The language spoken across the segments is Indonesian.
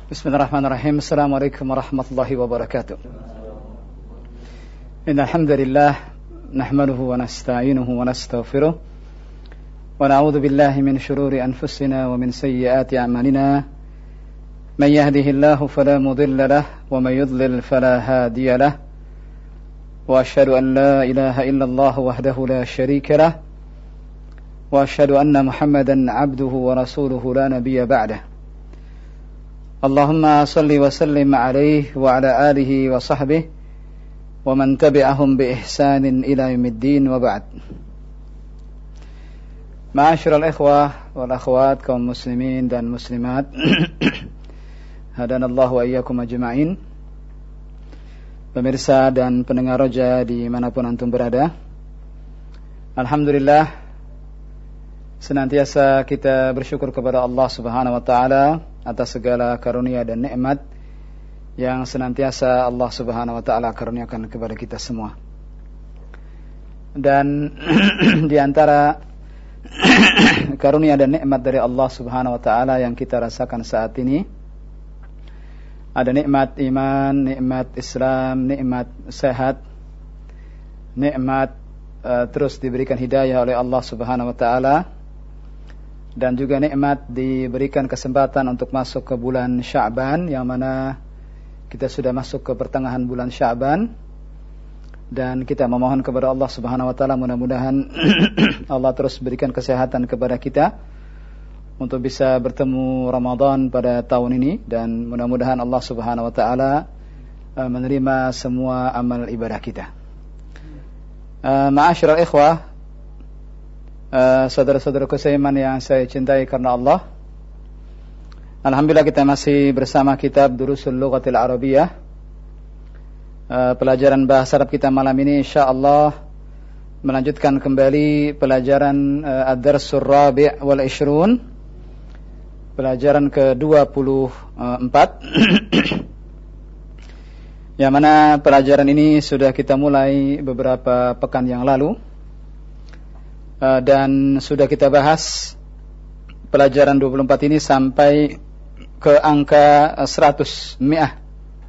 Bismillahirrahmanirrahim. Assalamualaikum warahmatullahi wabarakatuh. Innal hamdalillah nahmaduhu wa nasta'inuhu wa nastaghfiruh wa na'udzu billahi min shururi anfusina wa min sayyiati a'malina. Man yahdihillahu fala mudilla lahu wa man yudlil fala hadiya lahu. Wa asyhadu an la ilaha illallah wahdahu la syarika lahu wa asyhadu anna Muhammadan 'abduhu wa rasuluhu la nabiyya ba'dahu. Allahumma salli wa sallim alaihi wa ala alihi wa sahbihi wa man tabi'ahum bi ihsanin ila yaumiddin wa ba'd. Ma'asyiral ikhwah wal akhwat, kaum muslimin dan muslimat, hadanallahu wa iyyakum ajma'in. Pemirsa dan pendengar Roja dimanapun antum berada, alhamdulillah senantiasa kita bersyukur kepada Allah Subhanahu wa taala atas segala karunia dan nikmat yang senantiasa Allah Subhanahu wa taala karuniakan kepada kita semua. Dan di antara karunia dan nikmat dari Allah Subhanahu wa taala yang kita rasakan saat ini ada nikmat iman, nikmat Islam, nikmat sehat, nikmat terus diberikan hidayah oleh Allah Subhanahu wa taala, dan juga nikmat diberikan kesempatan untuk masuk ke bulan Sya'ban, yang mana kita sudah masuk ke pertengahan bulan Sya'ban, dan kita memohon kepada Allah Subhanahu wa taala mudah-mudahan Allah terus berikan kesehatan kepada kita untuk bisa bertemu Ramadan pada tahun ini, dan mudah-mudahan Allah Subhanahu wa taala menerima semua amal ibadah kita. Ma'asyiral ikhwah, saudara-saudaraku seiman yang saya cintai karena Allah, alhamdulillah kita masih bersama kitab Durusul Lughatil Arabiyyah. Pelajaran bahasa Arab kita malam ini insyaallah melanjutkan kembali pelajaran Ad-Darsur Rabi' wal 20, pelajaran ke-24, yang mana pelajaran ini sudah kita mulai beberapa pekan yang lalu. Dan sudah kita bahas pelajaran 24 ini sampai ke angka 100 mi'ah.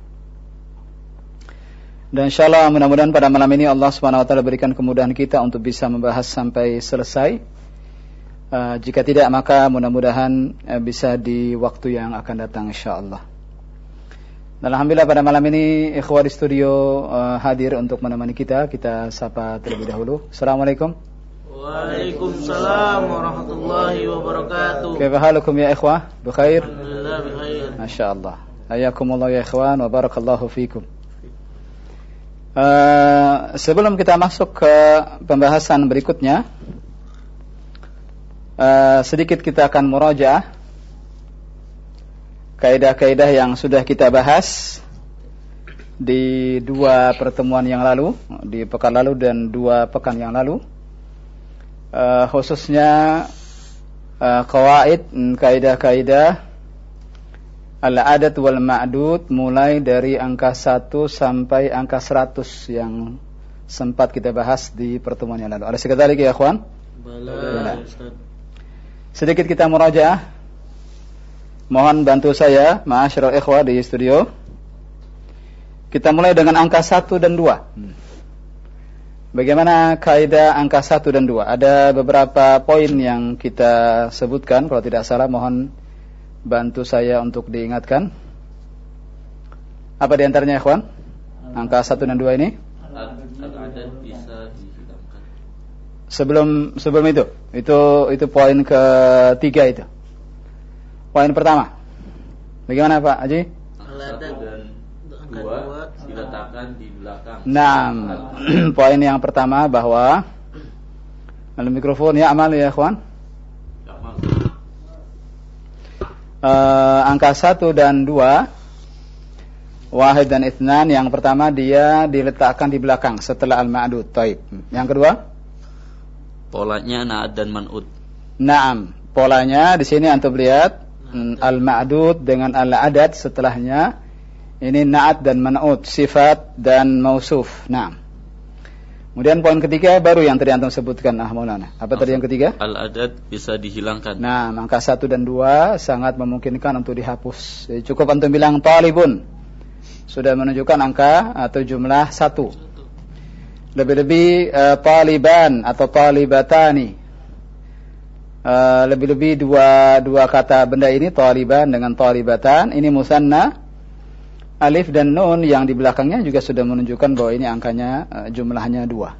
Dan insyaallah mudah-mudahan pada malam ini Allah Subhanahu wa taala berikan kemudahan kita untuk bisa membahas sampai selesai. Jika tidak maka mudah-mudahan bisa di waktu yang akan datang insyaallah. Dan alhamdulillah pada malam ini ikhwah di studio hadir untuk menemani kita. Kita sapa terlebih dahulu. Assalamualaikum. Waalaikumsalam warahmatullahi wabarakatuh. Kaifa halukum ya ikhwah? Bikhair? Alhamdulillah bikhair. Masyaallah. Hayakumullah ya ikhwan wa barakallahu fikum. Sebelum kita masuk ke pembahasan berikutnya, sedikit kita akan murajaah kaidah-kaidah yang sudah kita bahas di 2 pertemuan yang lalu, di pekan lalu dan 2 pekan yang lalu. Khususnya qawaid, kaidah-kaidah al-adad wal ma'dud, mulai dari angka 1 sampai angka 100 yang sempat kita bahas di pertemuan yang lalu. Ada sekadar lagi ya ikhwan? Bala. Sedikit kita murajaah. Mohon bantu saya ma'asyiral ikhwah di studio. Kita mulai dengan angka 1 dan 2. Bagaimana kaidah angka 1 dan 2? Ada beberapa poin yang kita sebutkan, kalau tidak salah, mohon bantu saya untuk diingatkan. Apa di antaranya, ikhwan? Angka 1 dan 2 ini? Al-adad bisa dihilangkan. Sebelum itu poin ketiga itu. Poin pertama. Bagaimana Pak Haji? Al-adad dan 2 diletakkan di belakang. Nah, poin yang pertama bahwa al-mikrofon ya amal ya ikhwan. Angka 1 dan 2, wahid dan itsnan, yang pertama dia diletakkan di belakang setelah al-ma'dud. Taib. Yang kedua? Polanya na'ad dan man'ud. Naam, polanya di sini antum lihat al-ma'dud dengan al-adad setelahnya. Ini na'at dan man'ud, sifat dan mausuf. Nah, Kemudian poin ketiga baru yang tadi antum sebutkan Maulana. Apa tadi yang ketiga? Al-adad bisa dihilangkan. Nah, angka 1 dan 2 sangat memungkinkan untuk dihapus. Jadi cukup antum bilang talibun. Sudah menunjukkan angka atau jumlah 1. Lebih-lebih taliban atau talibatani. Lebih-lebih dua kata benda ini, taliban dengan talibatan, ini musanna. Alif dan nun yang di belakangnya juga sudah menunjukkan bahwa ini angkanya jumlahnya 2.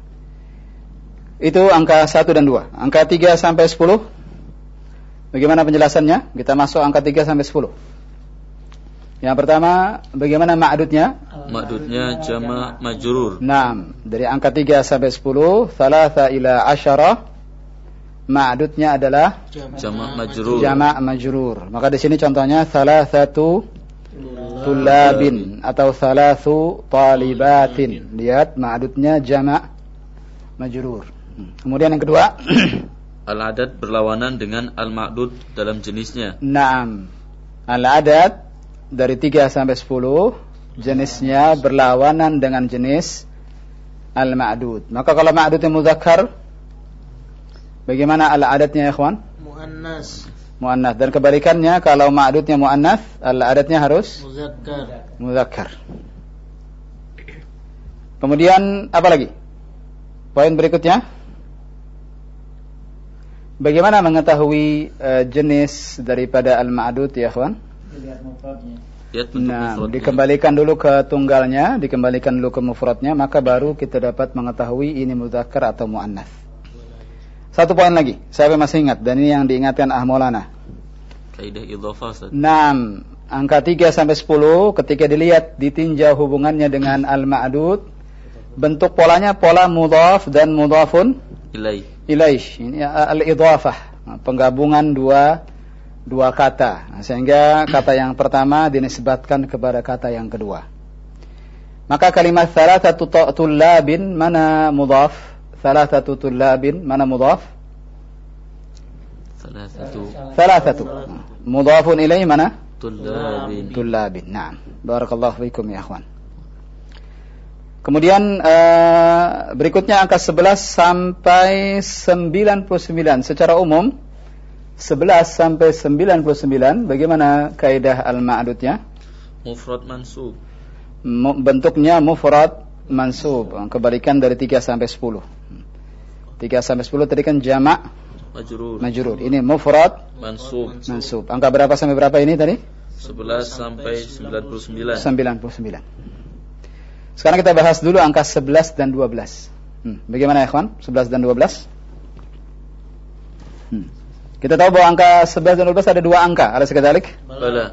Itu angka 1 dan 2. Angka 3 sampai 10. Bagaimana penjelasannya? Kita masuk angka 3 sampai 10. Yang pertama, bagaimana ma'dudnya? Ma'dudnya jama' majrur. Naam, dari angka 3 sampai 10, thalatha ila asyara, ma'dudnya adalah jama' majrur. Jama' majrur. Maka di sini contohnya thalathatu tulabin atau thalathu talibatin. Lihat ma'dudnya jama' majrur. Kemudian yang kedua, al-adad berlawanan dengan al-ma'dud dalam jenisnya. Naam. Al-adad dari 3 sampai 10 jenisnya berlawanan dengan jenis al-ma'dud. Maka kalau ma'dudnya muzakkar, bagaimana al-adatnya ya ikhwan? Muannas. Muannas. Dan kebalikannya, kalau ma'dudnya muannas, al-adatnya harus muzakkar. Kemudian apa lagi? Poin berikutnya, bagaimana mengetahui jenis daripada al-ma'dud ya ikhwan? Lihat mufradnya. Nah, dikembalikan dulu ke tunggalnya, dikembalikan dulu ke mufradnya, maka baru kita dapat mengetahui ini muzakkar atau muannas. Satu poin lagi, saya masih ingat, dan ini yang diingatkan Maulana. Kaidah idhofah, Ustaz. 6, angka 3 sampai 10 ketika dilihat ditinjau hubungannya dengan al-ma'dud, bentuk polanya pola mudhaf dan mudhafun ilaih. Ini al-idhafah, penggabungan dua kata, sehingga kata yang pertama dinisbatkan kepada kata yang kedua. Maka kalimat thalathatu tullabin mana mudhaf? Thalathatu tullabin mana mudhaf? Thalathatu. Mudhafun ilaih mana? Tullabin. Naam. Barakallahu fikum ya akhwan. Kemudian berikutnya angka 11 sampai 99 secara umum. 11 sampai 99 bagaimana kaidah al-ma'dudnya? Mufrad mansub. Bentuknya mufrad mansub, kebalikan dari 3 sampai 10. 3 sampai 10 tadi kan jama' majrur. Ini mufrad mansub. Angka berapa sampai berapa ini tadi? 11 sampai 99. Sekarang kita bahas dulu angka 11 dan 12. Bagaimana ya kawan? 11 dan 12? Kita tahu bahwa angka 11 dan 12 ada 2 angka. Ada sekadalik? Bala.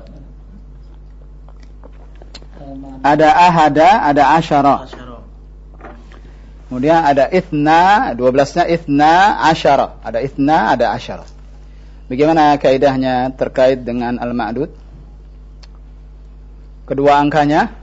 Ada ahada, ada asyara. Kemudian ada ithna, 12-nya ithna asyara. Ada ithna, ada asyara. Bagaimana kaidahnya terkait dengan al-ma'dud? Kedua angkanya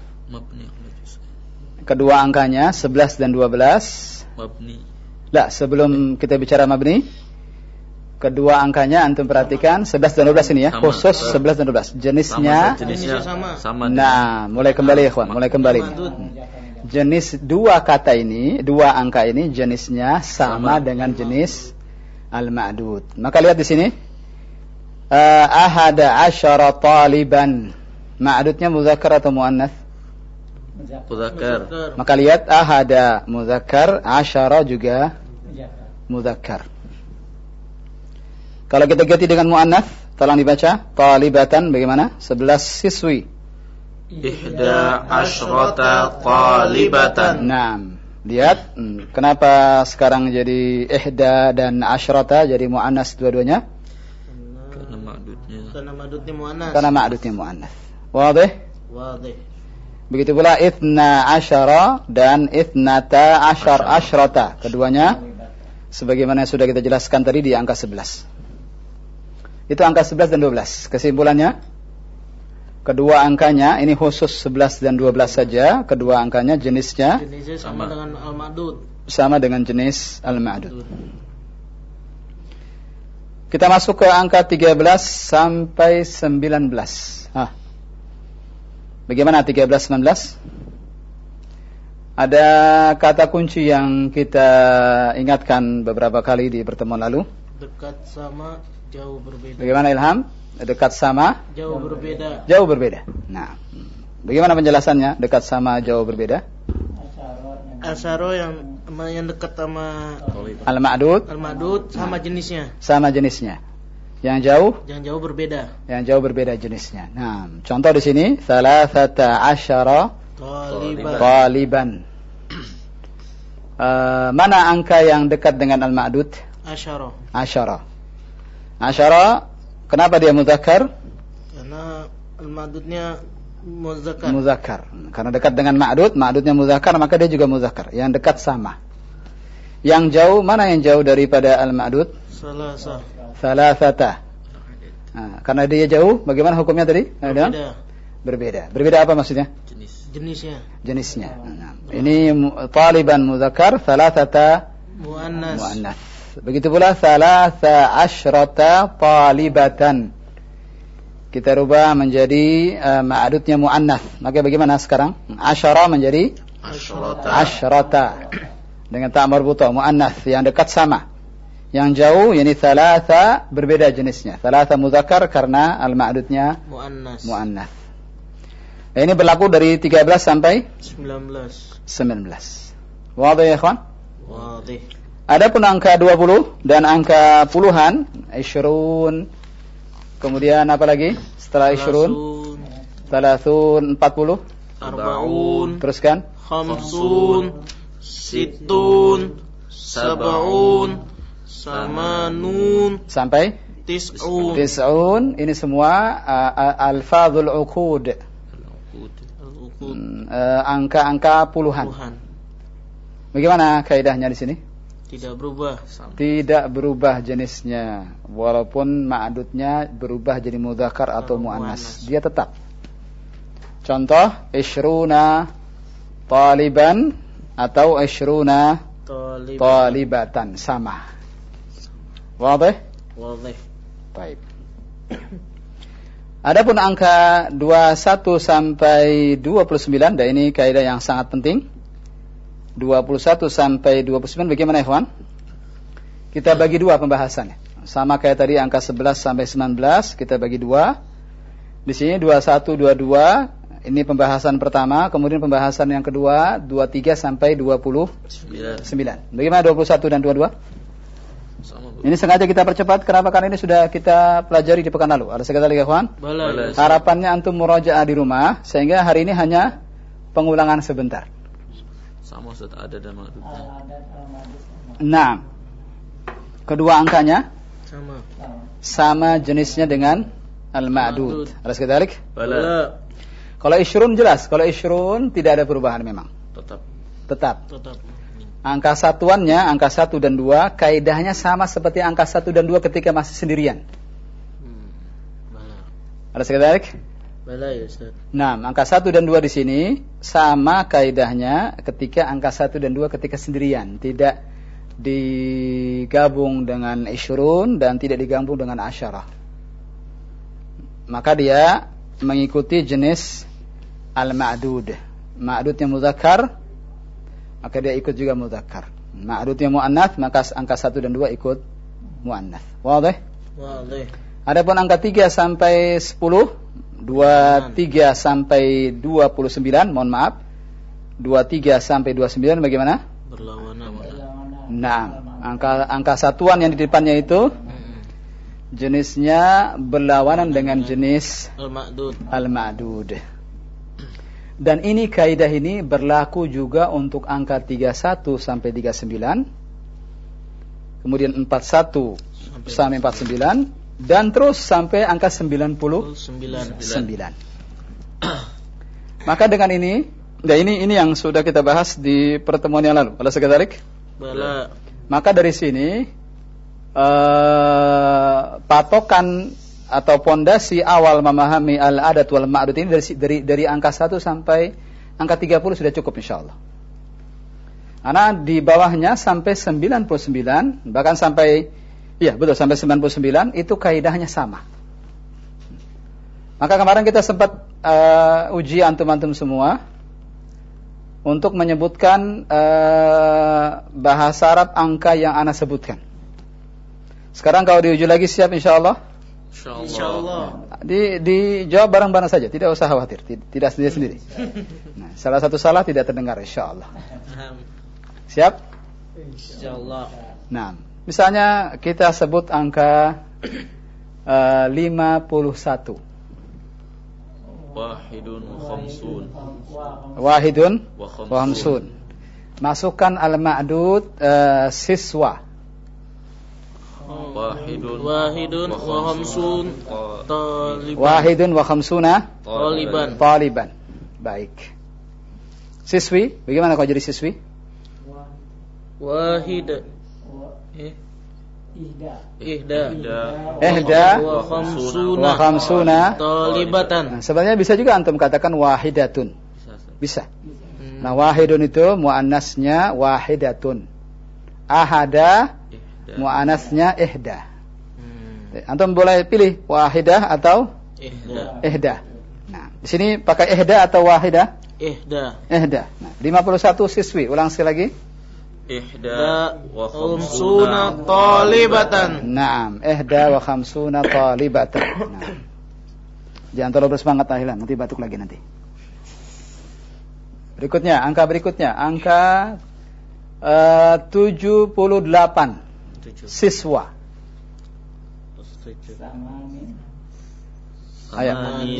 11 dan 12. Mabni. Sebelum kita bicara mabni, kedua angkanya antum perhatikan 11 dan 12 ini ya, sama, khusus 11 dan 12. Jenisnya sama. Nah, mulai kembali ya, mulai kembali. Jenis dua kata ini, dua angka ini jenisnya sama dengan jenis al-ma'dud. Maka lihat di sini. Ahada asyara taliban. Ma'dudnya muzakkar atau muannas? Muzakkar. Maka lihat ahada muzakkar, asyara juga muzakkar. Kalau kita ganti dengan mu'annats, tolong dibaca. Talibatan bagaimana? 11 siswi. Ihda asyrata talibatan. Naam. Lihat, kenapa sekarang jadi ihda dan asyrata jadi mu'annats dua-duanya? Karena ma'dudnya mu'annats. Karena ma'dudnya mu'annats. Wadih? Wadih. Begitu pula ithna asyara dan ithnata asyrata. Keduanya sebagaimana sudah kita jelaskan tadi di angka 11. Itu angka 11 dan 12. Kesimpulannya, kedua angkanya ini khusus 11 dan 12 saja. Kedua angkanya jenisnya sama dengan al-ma'dud. Sama dengan jenis al-ma'dud. Kita masuk ke angka 13 sampai 19. Bagaimana 13 19? Ada kata kunci yang kita ingatkan beberapa kali di pertemuan lalu. Dekat sama, jauh berbeda. Bagaimana Ilham? Dekat sama, Jauh berbeda. jauh berbeda. Nah, bagaimana penjelasannya? Dekat sama, jauh berbeda. Asyaro yang dekat sama Al-ma'dud al-madud sama jenisnya. sama jenisnya. Yang jauh, berbeda. yang jauh berbeda jenisnya. Nah, contoh di sini salasata asyara taliban. Mana angka yang dekat dengan al-ma'dud? Asyaro. Asyara. Kenapa dia muzakkar? Karena al-madudnya Muzakkar. Karena dekat dengan ma'dud, ma'dudnya muzakkar, maka dia juga muzakkar. Yang dekat sama. Yang jauh, mana yang jauh daripada al-ma'dud? Salasata. Nah, karena dia jauh, bagaimana hukumnya tadi? Berbeda. Berbeda apa maksudnya? Jenisnya. Nah, ini taliban muzakkar, salasata muannas. Begitu pula salasa asyrata talibatan. Kita rubah menjadi ma'adudnya muannas. Maka bagaimana sekarang? Asyara menjadi asyrata. Dengan ta' marbutah muannas yang dekat sama. Yang jauh yakni salasa berbeda jenisnya. Salasa muzakkar karena al-ma'dudnya muannas. Ini berlaku dari 13 sampai 19. Wadih ya ikhwan? Wadih. Adapun angka 20 dan angka puluhan, isyrun. Kemudian apa lagi? Setelah isyrun, thalathun 40. Arba'un. Teruskan. Khamsun. Sittun. Sab'un. Samanun. Sampai tis'un. Ini semua alfadzul uqud. Angka-angka puluhan. Bagaimana kaidahnya di sini? Tidak berubah jenisnya, walaupun ma'adudnya berubah jadi mudzakkar atau muannas, dia tetap. Contoh, isyruna taliban atau isyruna talibatan, sama. Wadih? Baik. Adapun angka 21 sampai 29, dan ini kaidah yang sangat penting. 21 sampai 29 bagaimana ikhwan? Kita bagi dua pembahasannya. Sama kayak tadi angka 11 sampai 19 kita bagi dua. Di sini 21 22 ini pembahasan pertama, kemudian pembahasan yang kedua 23 sampai 29. Bagaimana 21 dan 22? Ini sengaja kita percepat kenapa? Karena ini sudah kita pelajari di pekan lalu. Ada sekali lagi ikhwan? Harapannya antum murajaah di rumah sehingga hari ini hanya pengulangan sebentar. Sama Ustaz, ada dan ma'dudnya. Nah, kedua angkanya sama jenisnya dengan al-ma'dud. Ada sekali. Kalau isyrun jelas, kalau isyrun tidak ada perubahan memang. Tetap. Angka satuannya, angka 1 dan 2, kaidahnya sama seperti angka 1 dan 2 ketika masih sendirian. Ada sekali. Nah, angka 1 dan 2 di sini sama kaidahnya ketika angka 1 dan 2 ketika sendirian, tidak digabung dengan isyrun dan tidak digabung dengan asyarah. Maka dia mengikuti jenis al-ma'dud. Ma'dudnya muzakkar, maka dia ikut juga muzakkar. Ma'dudnya muannas, maka angka 1 dan 2 ikut muannas. Wadih? Adapun angka 3 sampai 10, 23 sampai 29, mohon maaf. 23 sampai 29 bagaimana? Berlawanan. Nah, angka satuan yang di depannya itu jenisnya berlawanan dengan jenis al-ma'dud. Dan ini kaidah ini berlaku juga untuk angka 31 sampai 39. Kemudian 41 sampai 49. Dan terus sampai angka 99. Maka dengan ini, nah ini yang sudah kita bahas di pertemuan yang lalu. Bala sekadarik? Bala. Maka dari sini patokan atau pondasi awal memahami al-adat wal ma'dud ini dari angka 1 sampai angka 30 sudah cukup insyaallah. Karena di bawahnya sampai 99, bahkan sampai sampai 99 itu kaidahnya sama. Maka kemarin kita sempat uji antum-antum semua. untuk menyebutkan bahasa Arab angka yang ana sebutkan. Sekarang kalau diuji lagi siap insyaallah? Insyaallah. Dijawab bareng-bareng saja, tidak usah khawatir, tidak sendiri-sendiri. Nah, salah satu salah tidak terdengar insyaallah. Siap? Insyaallah. Nah, misalnya kita sebut angka 51. Wahidun wa khamsun. Masukkan al-ma'dud siswa. Wahidun wa khamsun taliban. Wahidun wa khamsuna taliban. Baik. Siswi, bagaimana kalau jadi siswi? Wahid. Ihda wa khamsuna talibatan. Nah, sebenarnya bisa juga antum katakan wahidatun. Bisa. Nah, wahidun itu muannasnya wahidatun. Ahada muannasnya ihda. Antum boleh pilih wahidah atau ihda. Nah, di sini pakai ihda atau wahidah? Ihda. Nah, 51 siswi. Ulang sekali lagi. Ihda wa khamsuna talibatan. Naam, ihda wa khamsuna talibatan. Nah. Jangan terlalu bersemangat tahlilan, nanti batuk lagi nanti. Angka berikutnya, angka 78 siswa. Ayat.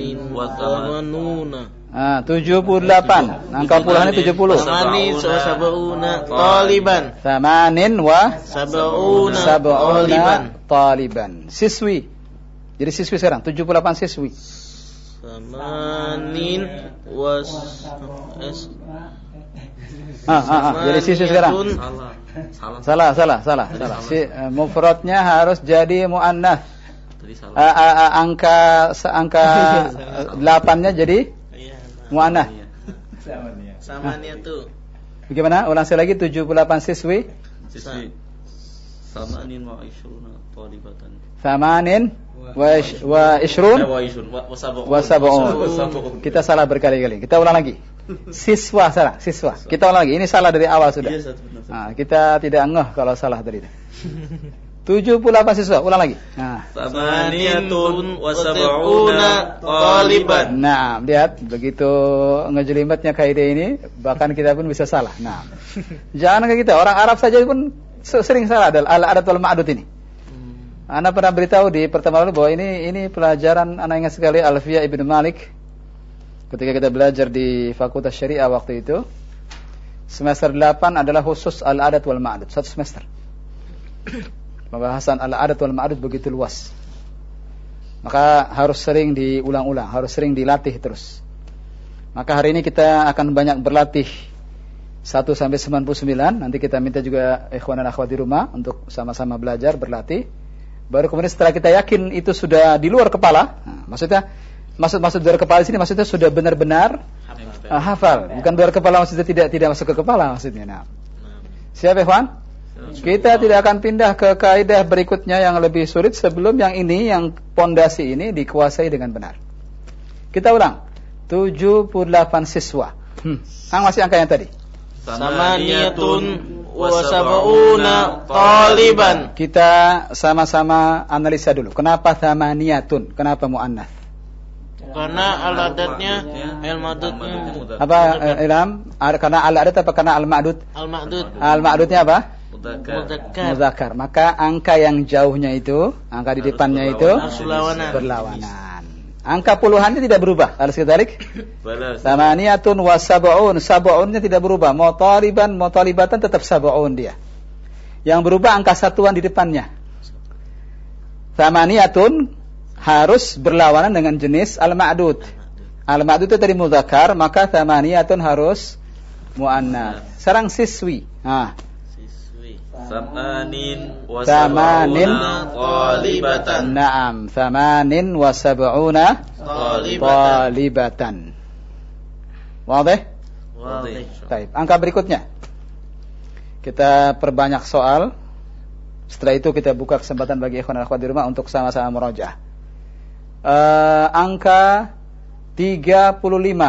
78. Angka puluhannya 70. Samanin wa sab'una taliban. Samanin wa sab'una taliban. Siswi. Jadi siswi sekarang 78 siswi. Samanin wa jadi siswi sekarang. Salah. Mufradnya harus jadi muannats. Angka 8-nya jadi muannats. Samaniyatu. Bagaimana? Ulang sekali lagi 78 siswi. Samanin wa ishruna talibatan. Samanin wa ishrun wa sab'un. Kita salah berkali-kali. Kita ulang lagi. Siswa. Kita ulang lagi. Ini salah dari awal sudah. Nah, kita tidak ngeh kalau salah dari itu. 78 siswa. Ulang lagi. Nah. Samaniyatun wa sab'una taliban. Nah, lihat begitu ngejelimetnya kaidah ini, bahkan kita pun bisa salah. Nah. Jangan kayak kita, orang Arab saja pun sering salah al-adat wal ma'dud ini. Ana pernah beritahu di pertemuan lalu bahwa ini pelajaran ana ingat sekali Alfiyah Ibnu Malik ketika kita belajar di Fakultas Syariah waktu itu. Semester 8 adalah khusus al-adat wal ma'dud, satu semester. Pembahasan al-adat wal ma'dud begitu luas. Maka harus sering diulang-ulang, harus sering dilatih terus. Maka hari ini kita akan banyak berlatih 1 sampai 99. Nanti kita minta juga ikhwan dan akhwat di rumah untuk sama-sama belajar, berlatih. Baru kemudian setelah kita yakin itu sudah di luar kepala. Nah, maksudnya maksud dari kepala di sini maksudnya sudah benar-benar hafal. Bukan luar kepala maksudnya tidak masuk ke kepala maksudnya. Nah. Siap ikhwan? Kita tidak akan pindah ke kaidah berikutnya yang lebih sulit sebelum yang ini, yang pondasi ini dikuasai dengan benar. Kita ulang. 78 siswa. Masih angka yang tadi. Samaniyatun wa sab'una taliban. Kita sama-sama analisa dulu. Kenapa samaniyatun? Kenapa muannats? Karena al-adatnya al-ma'dudnya. Apa ilham? Karena al-adat apa karena al-ma'dud? Al-ma'dud. Al-ma'dudnya apa? Muzakkar. Maka angka yang jauhnya itu, angka di depannya itu berlawanan. Angka puluhannya tidak berubah. Harus kita tarik. Samaniyatun wa sab'un. Sab'unnya tidak berubah. Mau talibatan tetap sab'un dia. Yang berubah angka satuan di depannya. Samaniyatun harus berlawanan dengan jenis al-ma'dud. Al-ma'dud itu tadi muzakkar, maka samaniyatun harus muannats. Sekarang siswi. Samanin wa talibatan. Naam, samanin wa sab'una talibatan. Wadih? Baik, angka berikutnya. Kita perbanyak soal. Setelah itu kita buka kesempatan bagi ikhwan dan akhwat di rumah untuk sama-sama murajaah. Angka 35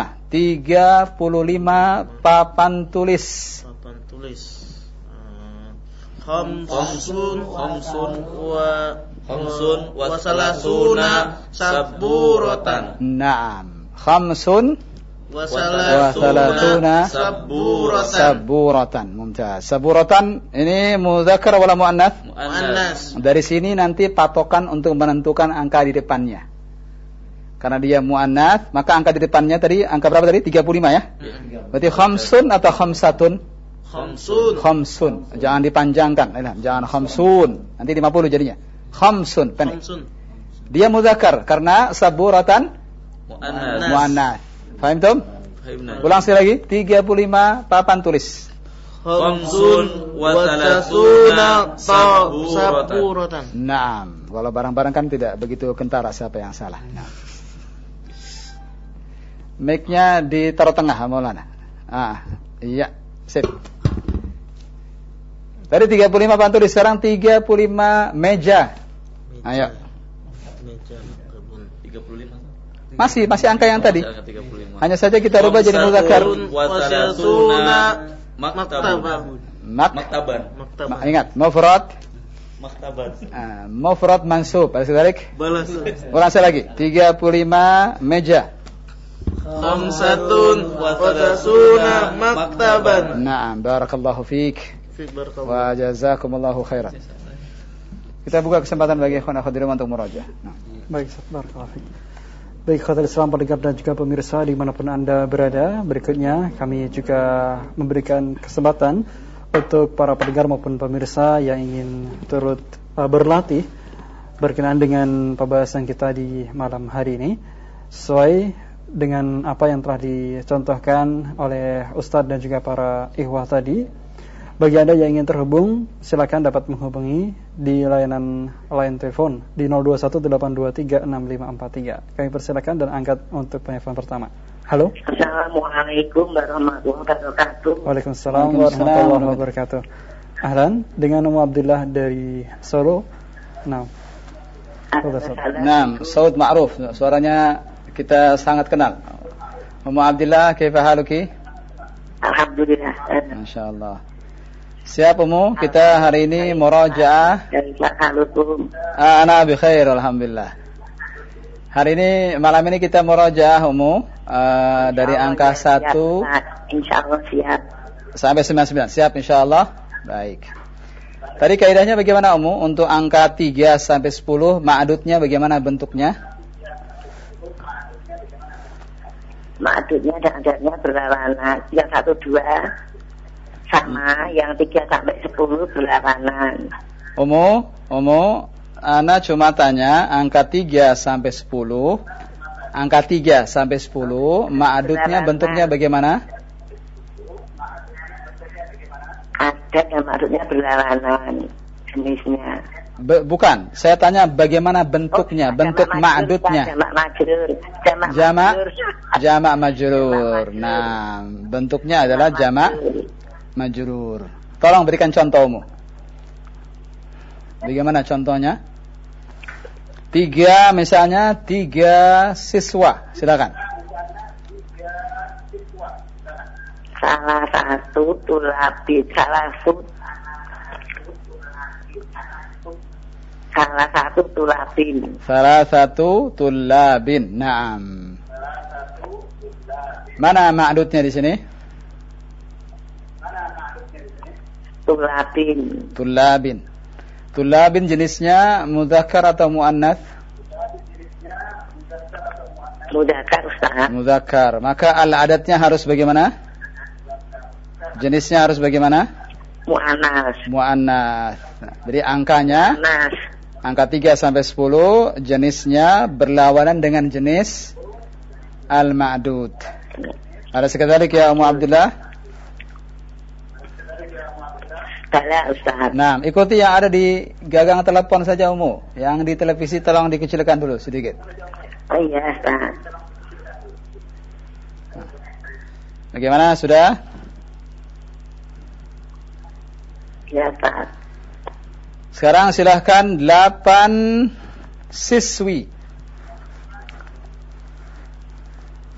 papan tulis. Papan tulis. Khamsun wa salasuna saburatan. Naam. Khamsun wa salasuna saburatan. Mumtaz. Saburatan ini mudzakkar wala muannats? Muannas. Dari sini nanti patokan untuk menentukan angka di depannya. Karena dia muannats, maka angka di depannya tadi angka berapa tadi? 35 ya? Berarti khamsun atau khamsatun? Khamsun. Jangan dipanjangkan. Jangan khamsun. Nanti 50 jadinya. Khamsun. Pendek. Dia mudzakkar karena saburatan muannats. Faham tum? Ulang sekali lagi. 35 papan tulis. Khamsun wa salasuna saburatan. Naam. Kalau barang-barang kan tidak begitu kentara siapa yang salah. Nah. Mic-nya ditaruh tengah, Maulana. Iya. Sip. Tadi 35 papan tulis, sekarang 35 meja. Ayo. Meja kebun 35. Masih angka yang tadi. Hanya saja kita rubah jadi mudzakkar. Wasalasuna Maktaban. Ingat, mufrad Maktaban. Mufrad mansub. Balik. Ulang lagi. 35 meja. Khamsatun wa salasuna maktaban. Naam, barakallahu fiik. Wa jazakumullahu khairan. Kita buka kesempatan bagi ikhwan akhwat untuk murajaah. Baik, barakallahu fiik. Baik, khawatir Islam pendengar dan juga pemirsa dimanapun Anda berada, berikutnya kami juga memberikan kesempatan untuk para pendengar maupun pemirsa yang ingin turut berlatih berkenaan dengan pembahasan kita di malam hari ini sesuai dengan apa yang telah dicontohkan oleh Ustadz dan juga para ikhwah tadi. Bagi Anda yang ingin terhubung, silakan dapat menghubungi di layanan telepon di 0218236543. Kami persilakan dan angkat untuk penelpon pertama. Halo. Assalamualaikum warahmatullahi wabarakatuh. Waalaikumsalam warahmatullahi wabarakatuh. Ahlan, dengan Ummu Abdillah dari Solo. Naam, Saud ma'ruf. Suaranya kita sangat kenal. Ummu Abdillah, kaifa haluki? Alhamdulillah. Masyaallah. Siap Ummu, kita hari ini murajaah. Ana bi khair alhamdulillah. Hari ini malam ini kita murajaah Ummu dari angka 1 insyaallah siap sampai 99. Siap insyaallah. Baik. Tadi kaidahnya bagaimana Ummu untuk angka 3 sampai 10 ma'dudnya bagaimana bentuknya? Ma'dudnya dan adanya berlawanan. Yang 1 2 sama, yang 3 sampai 10 berlawanan. Ummu, ana cuma tanya angka 3 sampai 10. Angka 3 sampai 10 ma'dudnya bentuknya bagaimana? Ada yang ma'dudnya berlawanan jenisnya. Bukan, saya tanya bagaimana bentuknya, bentuk ma'dudnya. Jamak majrur. Nah, bentuknya adalah jamak majrur. Tolong berikan contohmu. Bagaimana contohnya? 3 misalnya 3 siswa. Silakan. Salah satu tulabin. Salah satu tulabin. Naam. Mana ma'dudnya di sini? Tulabin jenisnya mudzakkar atau muannats? Mudzakkar Ustaz. Mudzakkar. Maka al-adatnya harus bagaimana? Jenisnya harus bagaimana? Muannas. Jadi angkanya angka 3 sampai 10 jenisnya berlawanan dengan jenis al-ma'dud. Ada sekadalik ya Ummu Abdullah? Bala Ustaz. Nah, ikuti yang ada di gagang telepon saja Ummu. Yang di televisi tolong dikecilkan dulu sedikit. Oh iya Ustaz. Bagaimana sudah? Ya Ustaz. Sekarang silahkan 8 siswi.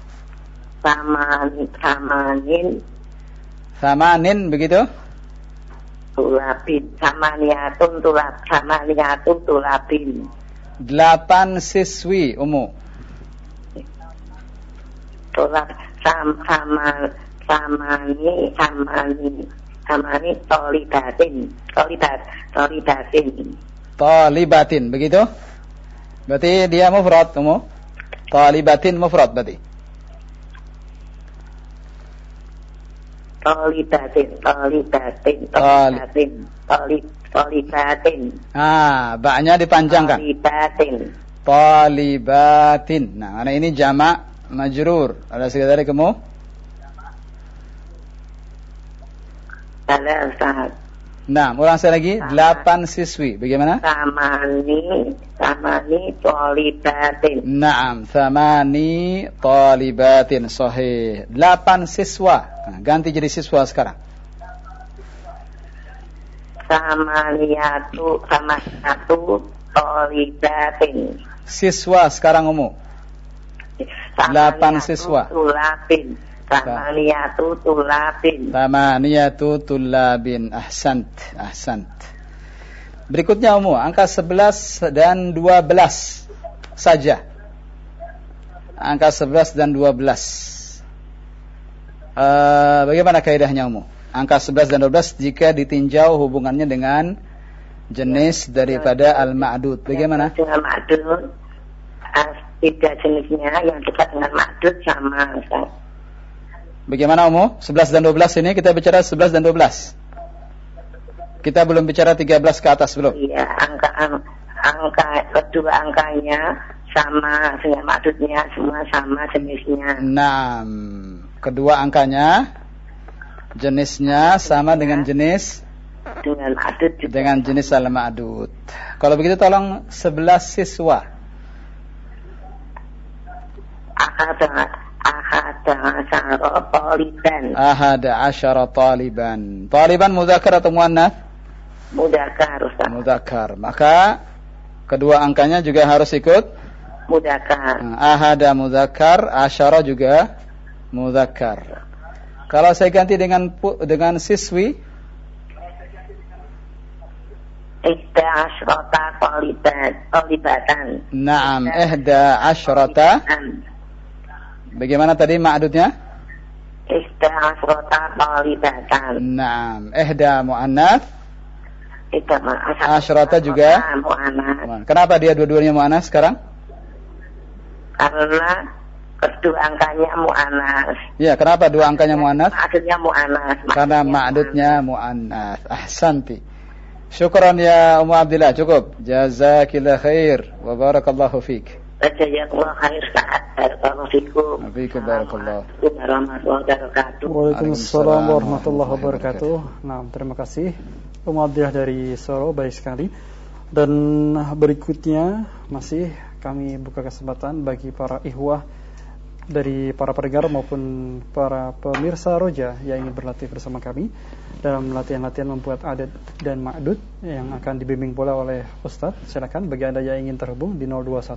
Samanin begitu? Tulabin. Samaniyatun tulabin. 8 siswi Ummu. Samani Talibatin begitu? Berarti dia mufrad Ummu. Talibatin mufrad berarti. Talibatin. Ba-nya dipanjangkan. Talibatin. Nah, ini jamak majrur. Ada sekali kamu? Nah, ulang saya lagi. 8 siswi. Bagaimana? Samani talibatin. Naam, thamani talibatin. Sahih. 8 siswa. Nah, ganti jadi siswa sekarang. Samaniyatu talibatin. Siswa sekarang Ummu. 8 siswa. Tulabin. Tamaniyatu tulabin. Ahsant. Berikutnya Ummu, angka 11 dan 12 saja. Angka 11 dan 12. Bagaimana kaidahnya Ummu? Angka 11 dan 12 jika ditinjau hubungannya dengan jenis daripada al-ma'dud. Bagaimana? Dengan ma'dud, tiga jenisnya yang dekat dengan ma'dud sama. Bagaimana Ummu? 11 dan 12 ini kita bicara 11 dan 12. Kita belum bicara 13 ke atas belum? Iya, kedua angkanya sama dengan ma'dudnya, semua sama jenisnya. Nah, kedua angkanya jenisnya sama dengan jenis ma'dud juga. Dengan jenis al-ma'dud. Kalau begitu tolong 11 siswa. Ahada asyara taliban. Taliban mudzakkar atau muannats? Mudzakkar, Ustaz. Mudzakkar. Maka kedua angkanya juga harus ikut mudzakkar. Ahada mudzakkar, asyara juga mudzakkar. Kalau saya ganti dengan siswi, ihda asyrata talibatan. Naam, ihda asyrata. Bagaimana tadi ma'dudnya? Ihda asyrata talibatan. Naam, ihda muannats. Asyrata juga muannats. Kenapa dia dua-duanya muannats sekarang? Karena kedua angkanya muannats. Ya, kenapa dua angkanya muannats? Ma'dudnya muannats. Karena ma'dudnya muannats. Ahsanti. Syukran ya Ummu Abdillah, cukup. Jazakillah khair wa barakallahu fiik. Jazakallahu khair Ustaz. Barakallahu fiikum. Fiikum barakallahu. Waalaikumsalam warahmatullahi wabarakatuh. Nah, terima kasih Ummu Abdillah dari Solo, baik sekali. Dan berikutnya masih kami buka kesempatan bagi para ikhwah dari para pendengar maupun para pemirsa Roja yang ingin berlatih bersama kami dalam latihan-latihan membuat adat dan ma'dud yang akan dibimbing pula oleh Ustadz. Silakan bagi Anda yang ingin terhubung di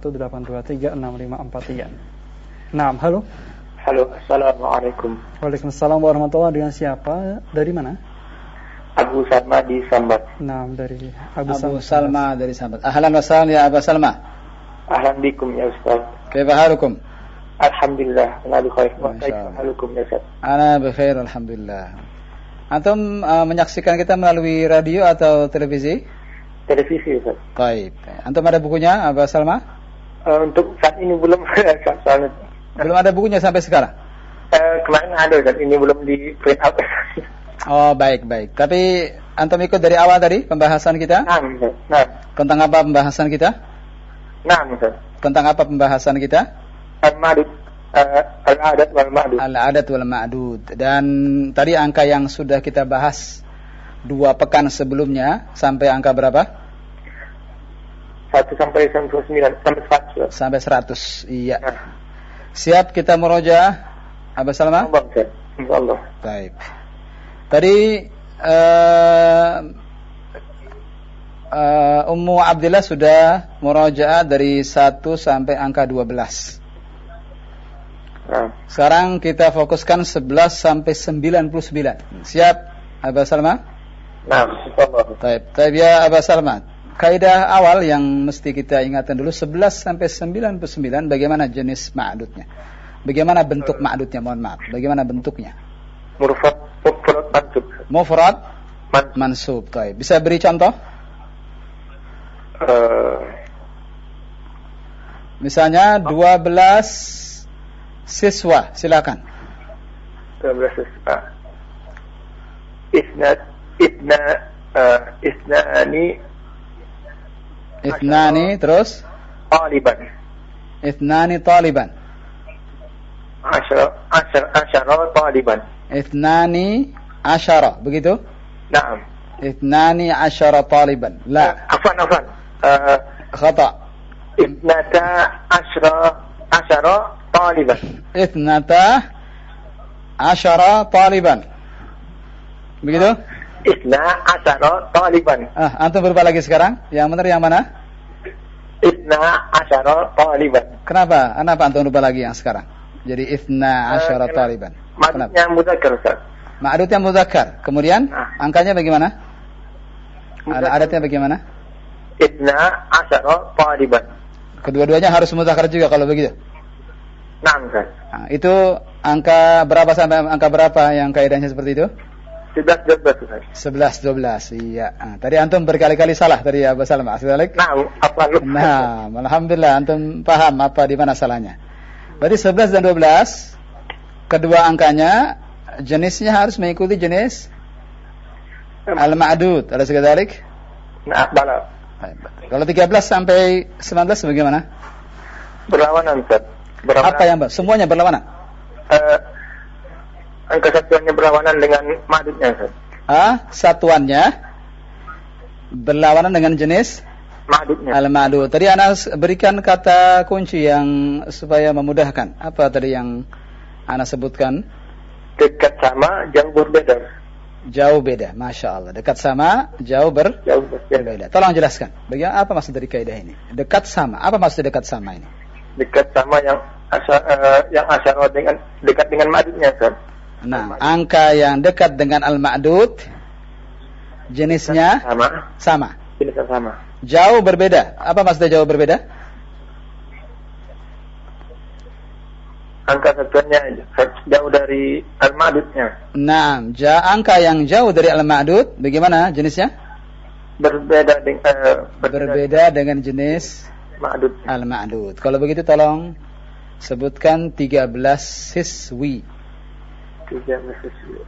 0218236543. Nah, halo. Halo, assalamualaikum. Waalaikumsalam warahmatullahi wabarakatuh. Dengan siapa? Dari mana? Abu Salma di Sambat. Nah, dari Abu Salma dari Sambat. Ahlan wa sahlan ya Abu Salma. Ahlan bikum ya Ustaz. Kaifa halukum? Alhamdulillah, ana bi khair. Wa kaifa halukum ya Ustaz? Ana bi khair alhamdulillah. Antum menyaksikan kita melalui radio atau televisi? Televisi Ustaz. Baik. Antum ada bukunya Abu Salma? Untuk saat ini belum soalnya. Belum ada bukunya sampai sekarang? Kemarin ada dan ini belum di print out. Oh, baik. Tapi antum ikut dari awal tadi pembahasan kita? Nah. Tentang apa pembahasan kita? Nah, Ustaz. Tentang apa pembahasan kita? Al-ma'dud. Al-adat wal ma'dud. Al-adat wal ma'dud. Dan tadi angka yang sudah kita bahas 2 pekan sebelumnya sampai angka berapa? 1 sampai 99 sampai 100. Sampai 100. Iya. Nah. Siap kita murojaah Abu Salma? Insyaallah. Baik. Tadi Ummu Abdillah sudah murojaah dari 1 sampai angka 12. Nah. Sekarang kita fokuskan 11 sampai 99. Siap, Aba Salma? Nah, insyaallah. Taib ya Aba Salma. Kaidah awal yang mesti kita ingatkan dulu 11 sampai 99 bagaimana jenis ma'dudnya? Bagaimana bentuk ma'dudnya? Mohon maaf. Bagaimana bentuknya? Mufrad mansub. Mufrad mansub. Taib. Bisa beri contoh? Misalnya 12 siswa, silakan. 12 siswa. Ithnani terus Taliban. Ithnani taliban. Asyara taliban. Ithnani asyara, begitu? Naam. Ithnani asyara taliban. La. Afwan. Khata. Ithnata asyara taliban. Ithnata asyara taliban. Begitu? Isna asyara taliban. Antum berubah lagi sekarang. Yang benar yang mana? Isna asyara taliban. Kenapa antum berubah lagi yang sekarang? Jadi ithna asyara taliban. Ma'dudnya mudzakkar, Ustaz. Ma'dudnya mudzakkar. Kemudian angkanya bagaimana? Adatnya bagaimana? Isna asyara taliban. Kedua-duanya harus mudzakkar juga kalau begitu. Naam, Ustaz. Itu angka berapa sampai angka berapa yang kaidahnya seperti itu? 11-12, Ustaz. 11-12, iya. Tadi antum berkali-kali salah tadi ya, Abu Salma. Nah, alhamdulillah antum paham apa di mana salahnya. Berarti 11 dan 12 kedua angkanya jenisnya harus mengikuti jenis al-ma'dud. Ada sekadalik? Nah, bala. Kalau 13 sampai 19 bagaimana? Berlawanan, Ustaz. Apa yang semuanya berlawanan? Angka satuannya berlawanan dengan ma'dudnya, Ustaz. Satuannya berlawanan dengan jenis ma'dudnya. Al-ma'dud. Tadi Ana berikan kata kunci yang supaya memudahkan. Apa tadi yang Ana sebutkan? Dekat sama, jauh berbeda. Jauh beda, Masya Allah. Dekat sama, jauh berbeda. Tolong jelaskan. Bagaimana apa maksud dari kaidah ini? Dekat sama. Apa maksud dekat sama ini? Dekat sama yang asyara dengan dekat dengan ma'dudnya, Ustaz. Nah, angka yang dekat dengan al-ma'dud jenisnya sama. Jenisnya sama. Jauh berbeda. Apa maksudnya jauh berbeda? Angka satuannya jauh dari al-ma'dudnya. Nah, angka yang jauh dari al-ma'dud bagaimana jenisnya? Berbeda dengan jenis ma'dud. Al-ma'dud. Kalau begitu tolong sebutkan 13 siswi. 13 siswi.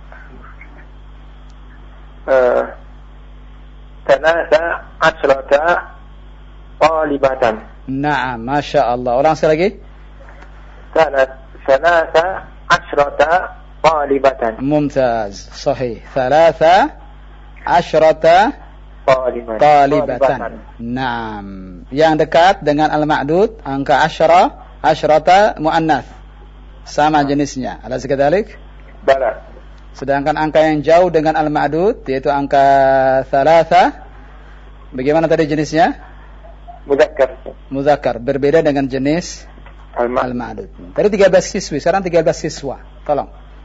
Thalatha asyrata talibatan. Naam, Masya Allah. Ulang sekali lagi. Thalatha asyrata talibatan. Mumtaz. Sahih. Thalatha asyrata talibatan. Naam. Yang dekat dengan al-ma'dud angka asyrata mu'annath. Sama jenisnya. Ada sekadalik? Bala. Sedangkan angka yang jauh dengan al-ma'dud yaitu angka thalatha, bagaimana tadi jenisnya? Mudzakkar. Berbeda dengan jenis al-ma'dud. Tadi 13 siswi, sekarang 13 siswa. Tolong.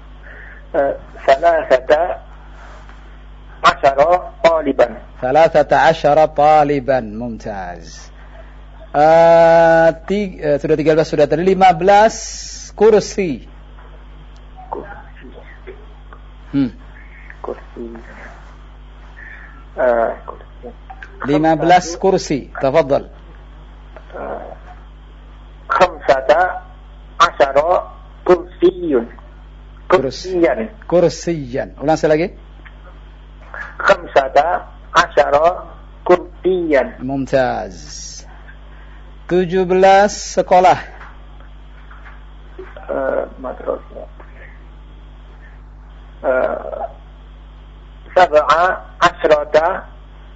Thalathata asyara taliban. Mumtaz. Sudah 13 sudah tadi 15 kursi. Kursi. 15 kursi. Tafadhal. Khamsata asyara kursiyan. Ulang sekali lagi. Khamsata asyara kursiyan. Mumtaz. 17 sekolah. Madrasah. Sab'a asyrata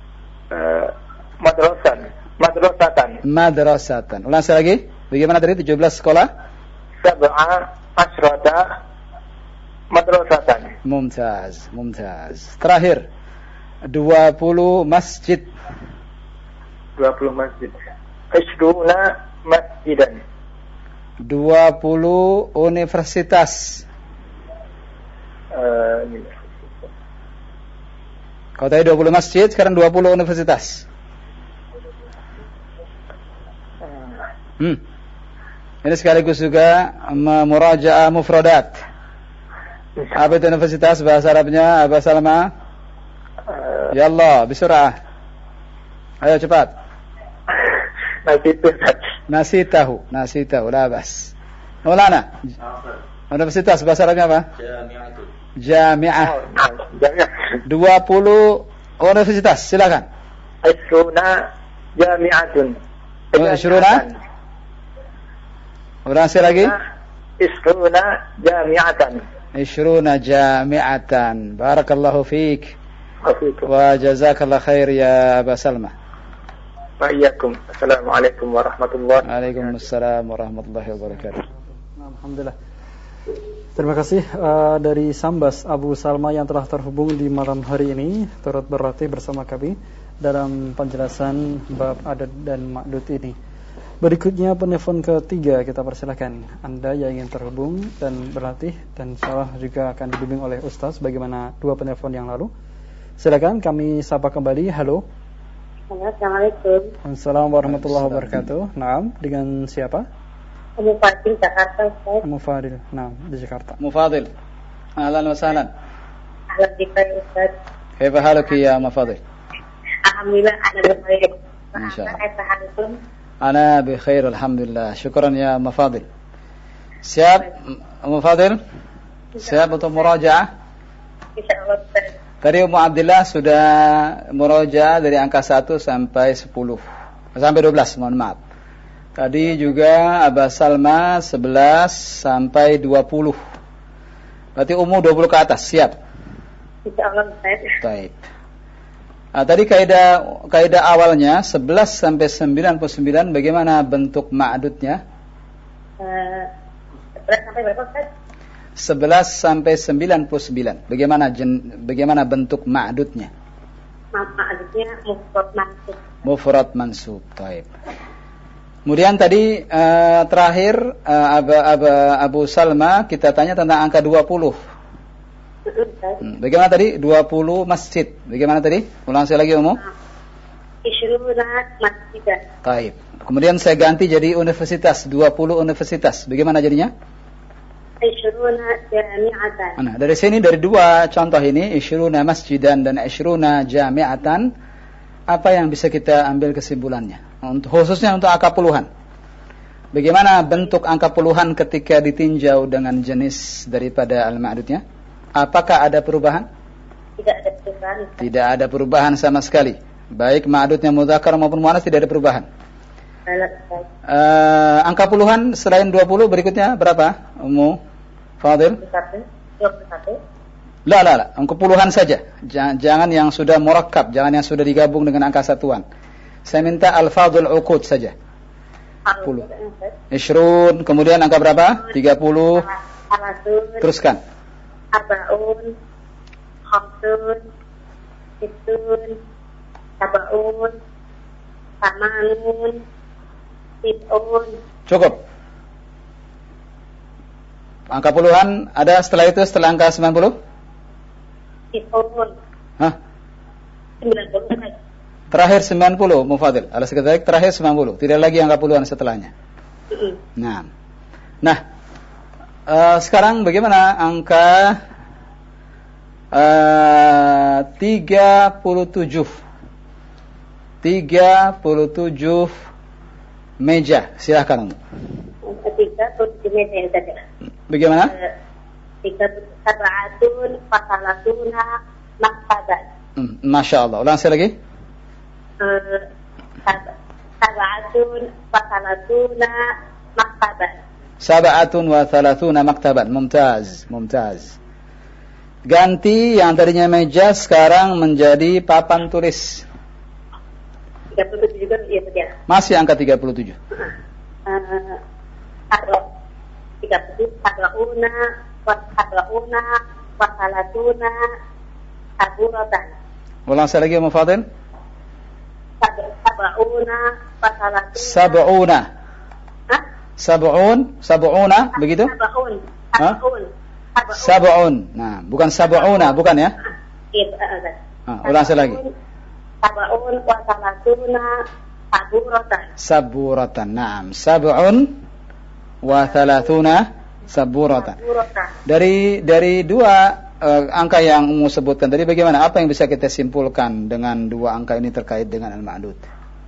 madrasatan. Ulang sekali lagi. Bagaimana tadi 17 sekolah? Sab'a asyrata madrasatan. Mumtaz. Terakhir 20 masjid. 20 masjid. 20 masjidan. 20 universitas. Kalau tadi 20 masjid, sekarang 20 universitas. Ini sekaligus juga muraja'ah mufradat. Apa itu universitas bahasa Arabnya, Aba Salma? Ya Allah, bisurah. Ayo cepat. Nasitahu, labas. Maulana. Universitas bahasa Arabnya apa? Jami'ah. 20 universitas, silakan. Isruna jami'atun. Isruna? Ulang sekali lagi. Isruna jami'atan. Barakallahu fiik. Wa jazakallahu khair ya Aba Salma. Wa'iyyakum. Assalamualaikum warahmatullahi wabarakatuh. Waalaikumsalam warahmatullahi wabarakatuh. Alhamdulillah. Terima kasih dari Sambas Abu Salma yang telah terhubung di malam hari ini, turut berlatih bersama kami dalam penjelasan bab adat dan ma'dud ini. Berikutnya penelpon ketiga, kita persilakan Anda yang ingin terhubung dan berlatih, dan insyaallah juga akan dibimbing oleh Ustaz bagaimana dua penelpon yang lalu. Silakan kami sapa kembali. Halo. Assalamualaikum. Assalamualaikum warahmatullahi wabarakatuh. Naam, dengan siapa? Mufadil Jakarta, Ustaz. Mufadil, naam, di Jakarta. Mufadil. Ahlan wa sahlan. Ahlan bika, Ustaz. Kaifa haluki ya Mufadil? Alhamdulillah, ana bikhair. Insyaallah. Kaifa halukum? Ana bikhair, alhamdulillah. Syukran ya Mufadil. Siap Mufadil? Siap untuk murajaah? Insyaallah, Ustaz. Tadi Ummu Abdillah sudah murajaah dari angka 1 sampai 10. Sampai 12, mohon maaf. Tadi juga Aba Salma 11 sampai 20. Berarti Ummu 20 ke atas, siap? Insyaallah, Ustaz. Baik. Tadi kaidah awalnya 11 sampai 99, bagaimana bentuk ma'dudnya? 11 sampai berapa, Ustaz? 11 sampai 99. Bagaimana bentuk ma'dudnya? Ma'dudnya mufrad mansub. Mufrad mansub. Baik. Kemudian tadi terakhir Abu Salma kita tanya tentang angka 20. Bagaimana tadi? 20 masjid. Bagaimana tadi? Ulang sekali lagi Ummu. Isruna masjidan. Baik. Kemudian saya ganti jadi universitas, 20 universitas. Bagaimana jadinya? Isruna jami'atan. Nah, dari sini dari dua contoh ini, isruna masjidan dan isruna jami'atan, apa yang bisa kita ambil kesimpulannya? Khususnya untuk angka puluhan. Bagaimana bentuk angka puluhan ketika ditinjau dengan jenis daripada al-ma'dudnya? Apakah ada perubahan? Tidak ada perubahan. Tidak ada perubahan sama sekali. Baik ma'dudnya mudzakkar maupun muannas tidak ada perubahan. Angka puluhan selain 20 berikutnya berapa? Ummu Fadil? 21. La. Angka puluhan saja. Jangan yang sudah murakkab, jangan yang sudah digabung dengan angka satuan. Saya minta al-fadhul uqud saja. 10. Ishrun, kemudian angka berapa? 30. Teruskan. Arba'un, khamsun, sittun, sab'un, samanun, tis'un. Cukup. Angka puluhan ada setelah itu, setelah angka 90? Tis'un. Hah? 90. Terakhir 90, Mufadil. Alas kata terakhir 90. Tidak lagi angka puluhan setelahnya. Nah, sekarang bagaimana angka 37? 37 meja. Silakan. 37 meja yang tadi. Bagaimana? 37 fasalatuna maktaban. Masya Allah. Ulang sekali lagi. 37 fasalatuna maktaban. 37 maktaban. Mumtaz. Ganti yang tadinya meja sekarang menjadi papan tulis. 37 juga ya betul. Masih angka 37. 37 fasalatuna aburatan. Ulang sekali lagi Mufadil. Sab'una fasalatuna. Sab'una. Hah? sab'una, begitu? Sab'un. Nah, bukan sab'una, bukan ya? Ulang sekali lagi. Sab'un wa salatuna saburatan. Saburatan. Naam, sab'un wa thalathuna saburatan. Dari dua angka yang Ummu sebutkan tadi, bagaimana? Apa yang bisa kita simpulkan dengan dua angka ini terkait dengan al-ma'dud?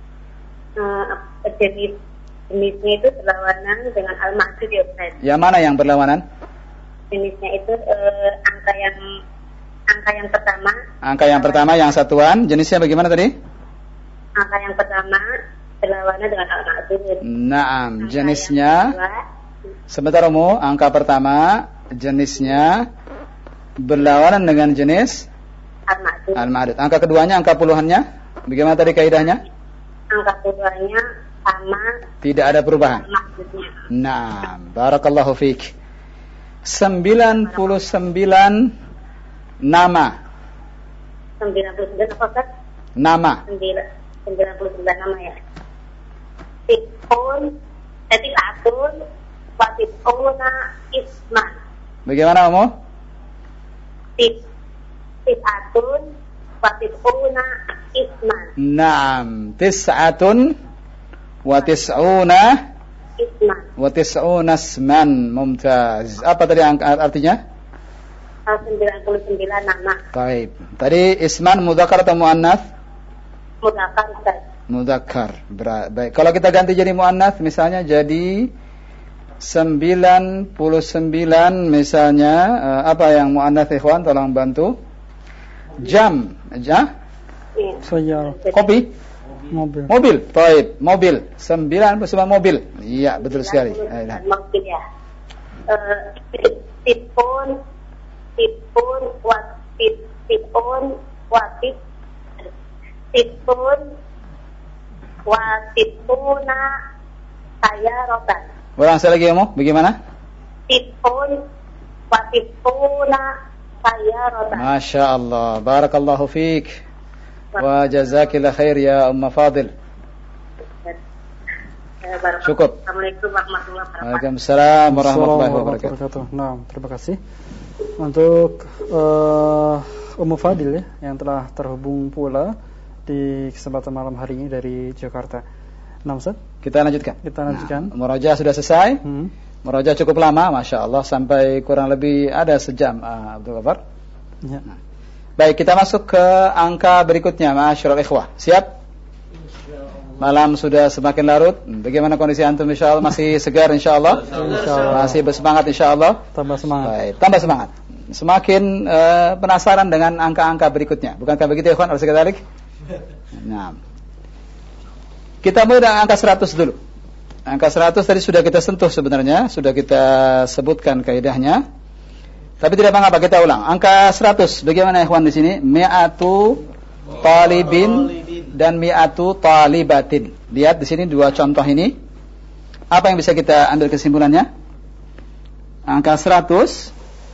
Jenisnya itu berlawanan dengan al-ma'dud ya Ustaz. Yang mana yang berlawanan? Jenisnya itu angka yang pertama. Angka yang pertama yang satuan, jenisnya bagaimana tadi? Angka yang pertama berlawanan dengan al-ma'dud. Naam, jenisnya. Sebentar Ummu, angka pertama jenisnya berlawanan dengan jenis al-ma'dud. Angka keduanya, angka puluhannya, bagaimana tadi kaidahnya? Angka keduanya sama. Tidak ada perubahan. Naam, barakallahu fiik. 99 nama. 99 apa? Nama. 99 nama ya. Tis'un wa tis'una isman. Bagaimana Ummu? Tis'atun wa tis'una isman. Naam, tis'atun wa tis'una isman. Wa tis'una isman. Mumtaz. Apa tadi artinya? 99 nama. Baik. Tadi isman mudzakkar atau muannats? Mudzakkar Ustaz. Mudzakkar. Baik. Kalau kita ganti jadi muannats misalnya jadi 99 misalnya, apa yang muannats ikhwan, tolong bantu. Jam, Sayar. Kopi, mobil, baik, mobil. 99 mobil. Iya, betul sekali. Mobil ya. Tipun watipuna saya rotan. Ulang sekali lagi Ummu, bagaimana? Tipun watipuna saya rotan. Masya Allah, barakallahu fiik. Wa jazakillah khair ya Umma Fadil. Cukup. Assalamualaikum warahmatullahi wabarakatuh. Waalaikumsalam warahmatullahi wabarakatuh. Nah, terima kasih untuk Ummu Fadil ya, yang telah terhubung pula di kesempatan malam hari ini dari Jakarta. Nah, Ustaz, kita lanjutkan. Nah, Murajaah sudah selesai. Murajaah cukup lama, Masya Allah, sampai kurang lebih ada sejam. Abdul Ghaffar. Ya. Baik, kita masuk ke angka berikutnya, ma'asyiral ikhwah. Siap? Malam sudah semakin larut. Bagaimana kondisi antum insyaallah? Masih segar insyaallah? Insyaallah. Masih bersemangat insyaallah? Tambah semangat. Baik, tambah semangat. Semakin penasaran dengan angka-angka berikutnya. Bukankah begitu ya, ikhwan? Harus kita tarik. Nah. Kita mulai dengan angka 100 dulu. Angka 100 tadi sudah kita sentuh sebenarnya, sudah kita sebutkan kaidahnya. Tapi tidak mengapa kita ulang. Angka 100 bagaimana ikhwan di sini? Mi'atu talibin dan mi'atu talibatin. Lihat di sini dua contoh ini. Apa yang bisa kita ambil kesimpulannya? Angka 100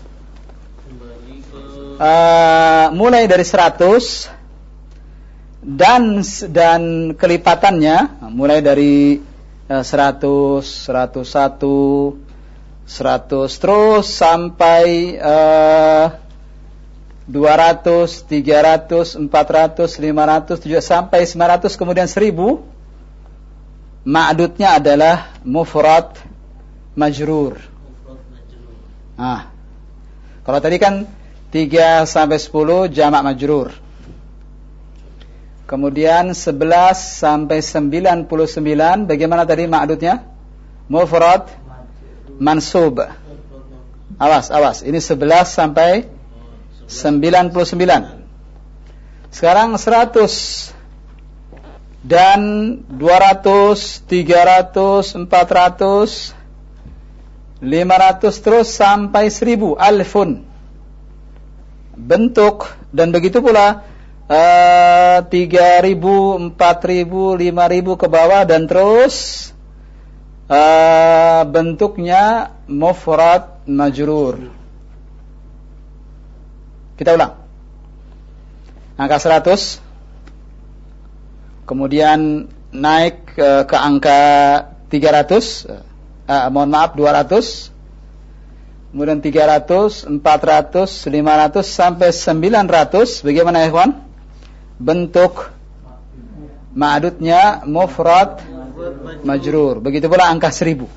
mulai dari 100 dan kelipatannya mulai dari 100, 101, 100 terus sampai 200, 300, 400, 500, 700 sampai 900 kemudian 1000. Ma'dudnya adalah mufrad majrur. Nah, kalau tadi kan 3 sampai 10 jamak majrur. Kemudian 11 sampai 99 bagaimana tadi ma'dudnya? Mufrad mansub. Awas. Ini 11 sampai 99. Sekarang 100 dan 200, 300, 400, 500 terus sampai 1000. Alfun. Bentuk dan begitu pula 3.000, 4.000, 5.000 ke bawah dan terus bentuknya mufrad majrur. Kita ulang. Angka 100 kemudian naik ke angka 300 200, kemudian 300, 400, 500 sampai 900. Bagaimana ya ikhwan? Bentuk ma'dudnya mufrad majrur. Begitu pula angka 1000,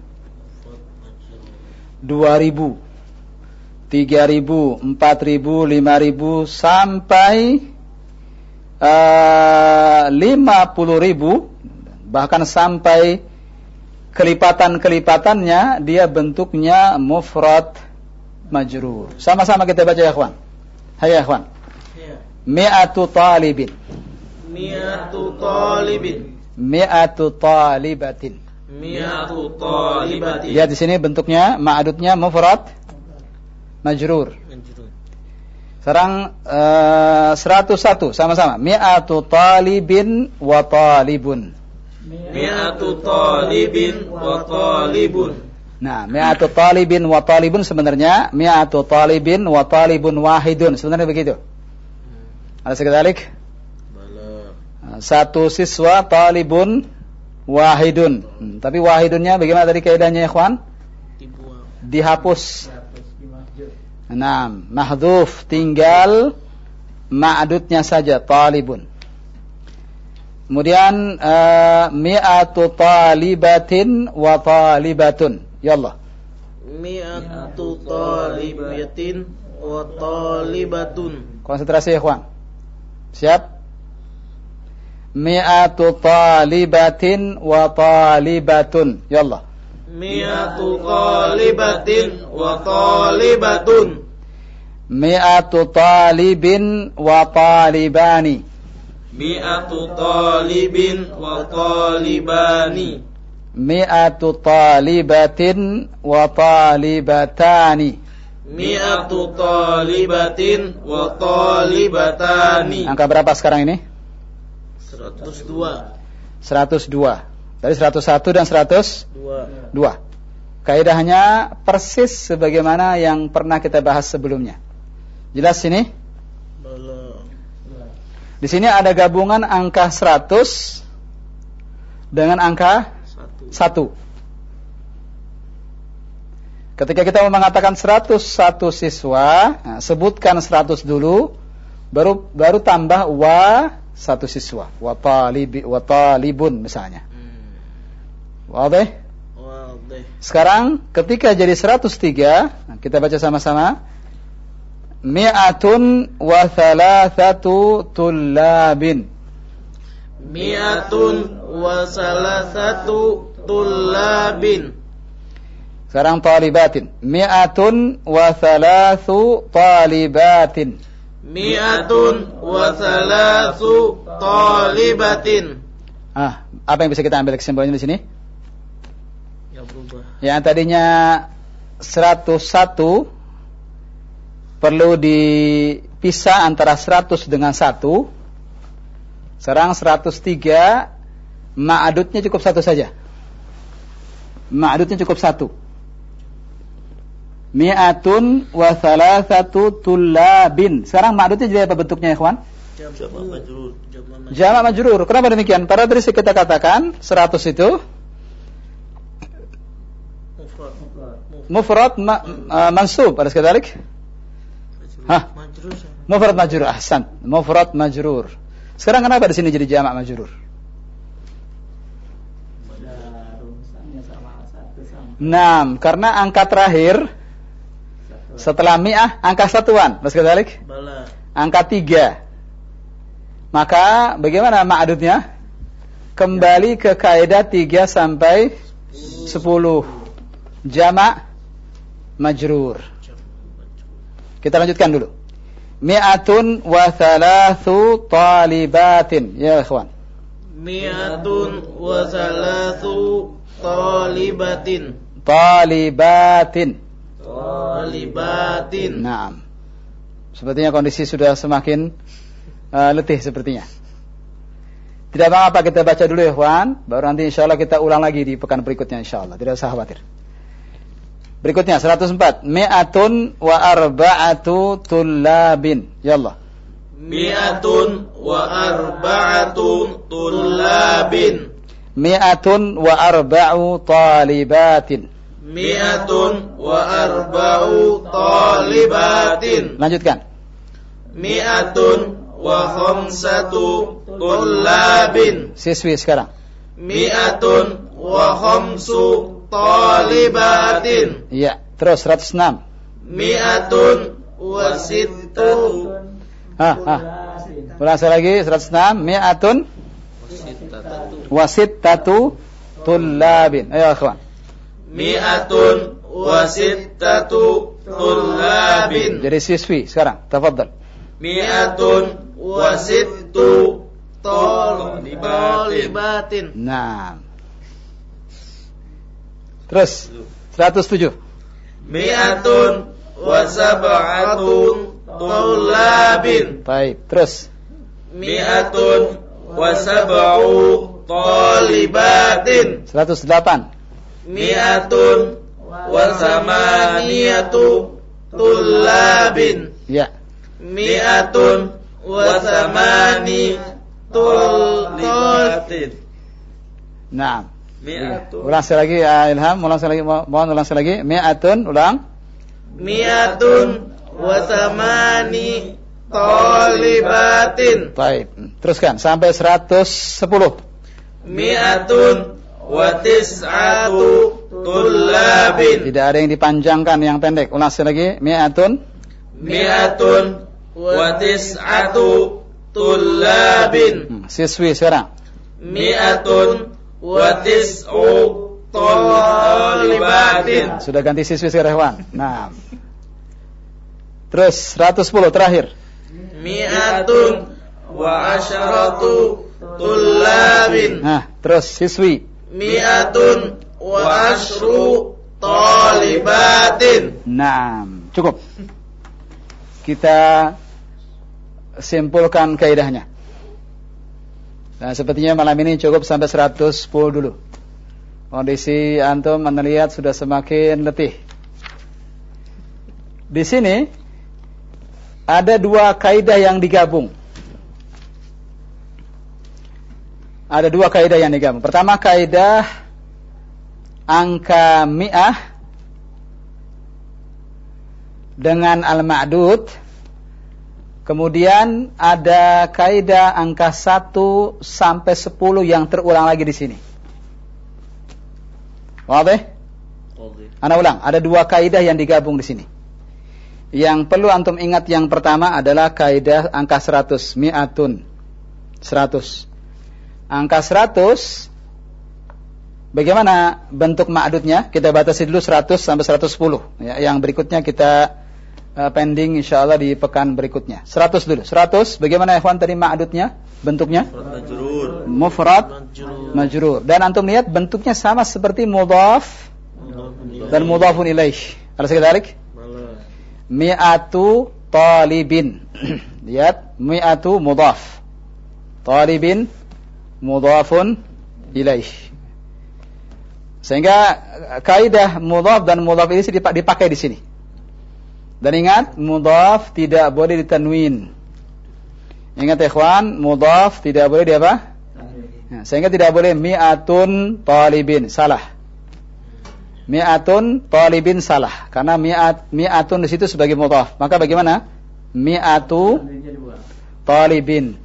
2000, 3000, 4000, 5000 sampai 50.000, bahkan sampai kelipatan-kelipatannya dia bentuknya mufrad majrur. Sama-sama kita baca ya ikhwan. Hayya ikhwan. Mi'atu talibin. Mi'atu talibin. Mi'atu talibatin. Mi'atu talibatin. Lihat di sini bentuknya ma'dudnya mufrad majrur. Sekarang 101 sama-sama. Mi'atu talibin wa talibun. Mi'atu talibin wa talibun. Nah, mi'atu talibin wa talibun sebenarnya mi'atu talibin wa talibun wahidun. Sebenarnya begitu. Ada sekadalik? Satu siswa talibun wahidun. Tapi wahidunnya bagaimana tadi kaidahnya ya ikhwan? Dihapus. Nah, mahdhuf, tinggal ma'dudnya saja talibun. Kemudian mi'atu talibatin wa talibatun. Ya Allah. Mi'atu talibatin wa talibatun. Konsentrasi ya ikhwan. Siap? Mi'atu talibatin wa talibatun. Ya Allah. Mi'atu talibatin wa talibatun. Mi'atu talibin wa talibani. Mi'atu talibin wa talibani. Mi'atu talibatin wa talibatani. Mi'atu talibatin wa talibatani. Angka berapa sekarang ini? 102. 102. Dari 101 dan 102. Kaidahnya persis sebagaimana yang pernah kita bahas sebelumnya. Jelas sini? Di sini ada gabungan angka 100 dengan angka 1. Ketika kita mau mengatakan 101 siswa, nah, sebutkan 100 dulu, baru tambah wa 1 siswa, wa talibun misalnya. Wadih? Sekarang ketika jadi 103, nah, kita baca sama-sama. Mi'atun wa thalathatu tullabin. Mi'atun wa thalathatu tullabin. Sekarang talibatin. Mi'atun wa thalathu talibatin. Mi'atun wa thalathu talibatin. Apa yang bisa kita ambil kesimpulannya di sini? Ya berubah. Yang tadinya 101 perlu dipisah antara 100 dengan 1. Sekarang 103 ma'adudnya cukup 1 saja. Ma'adudnya cukup 1. Mi'atun wa thalathatu tullabin. Sekarang ma'adudnya jadi apa bentuknya ikhwan? Jamak majrur. Kenapa demikian? Pada tadi kita katakan 100 itu mufrad mansub. Ada sekadalik? Mufrad majrur. Ahsan. Mufrad majrur. Sekarang kenapa di sini jadi jamak majrur? Nah, karena angka terakhir setelah mi'ah angka satuan. Ada sekadalik? Angka 3. Maka bagaimana ma'adudnya? Kembali ke kaidah 3 sampai 10. Jamak majrur. Kita lanjutkan dulu. Mi'atun wa thalathu talibatin. Ya ikhwan. Mi'atun wa thalathu talibatin. Talibatin. Talibatin. Naam. Sepertinya kondisi sudah semakin letih sepertinya. Tidak apa-apa, kita baca dulu ya ikhwan. Baru nanti insyaallah kita ulang lagi di pekan berikutnya insyaallah. Tidak usah khawatir. Berikutnya 104. Mi'atun wa arba'atu tullabin. Ya Allah. Mi'atun wa arba'atu tullabin. mi'atun wa arba'u talibatin. Mi'atun wa arba'u talibatin. Lanjutkan. Mi'atun wa khamsatu tullabin. Siswi sekarang. Mi'atun wa khamsu talibatin. Iya, terus 106. Mi'atun wa sittatu. Ulang lagi 106. Mi'atun wa sittatu tullabin. Ayo akhwan. Mi'atun wa sittatu tullabin. Jadi siswi sekarang. Tafadhal. Mi'atun wa sittu talibatin. Nah. Terus 107. Mi'atun wa sab'atun tullabin. Baik, terus. Mi'atun wa sab'u talibatin. 108. Mi'atun wa samaniyatu tullabin. Ya. Mi'atun wa samani tullabin. Nah. Mi'atun. Ulang sekali lagi ya Ilham, ulang sekali lagi, mohon ulang sekali lagi. Mi'atun, ulang. Mi'atun wa samani talibatin. Baik, teruskan sampai 110. Mi'atun wa tis'atu tullabin. Tidak ada yang dipanjangkan, yang pendek. Ulang sekali lagi. Mi'atun. Mi'atun wa tis'atu tullabin. Siswi sekarang. Mi'atun wa tis'u talibatin. Sudah ganti siswi sekarang, Wan. Nah. Terus 110 terakhir. Mi'atun wa asharatu tullabin. Nah, terus siswi. Mi'atun wa ashru talibatin. Nah, cukup. Kita simpulkan kaidahnya. Nah, sepertinya malam ini cukup sampai 110 dulu. Kondisi antum melihat sudah semakin letih. Di sini ada dua kaidah yang digabung. Ada dua kaidah yang digabung. Pertama, kaidah angka mi'ah dengan al-ma'dud. Kemudian ada kaidah angka 1 sampai 10 yang terulang lagi di sini. Wadih? Ana ulang, ada dua kaidah yang digabung di sini. Yang perlu antum ingat yang pertama adalah kaidah angka 100, mi'atun. 100. Angka 100, bagaimana bentuk ma'dudnya? Kita batasi dulu 100 sampai 110. Ya, yang berikutnya kita pending insyaallah di pekan berikutnya. 100 dulu. 100, bagaimana ikhwan tadi ma'dudnya? Bentuknya? Mufrad majrur. Dan antum lihat bentuknya sama seperti mudhaf dan mudhafun ilaih. Alas kadalik? Mi'atu talibin. Lihat, mi'atu mudhaf. Talibin mudhafun ilaih. Sehingga kaidah mudhaf dan mudhaf ini dipakai di sini. Dan ingat, mudhaf tidak boleh ditanwin. Ingat ya ikhwan, mudhaf tidak boleh di apa? Nah, sehingga tidak boleh mi'atun talibin, salah. Mi'atun talibin salah, karena mi'atun di situ sebagai mudhaf. Maka bagaimana? Mi'atu talibin.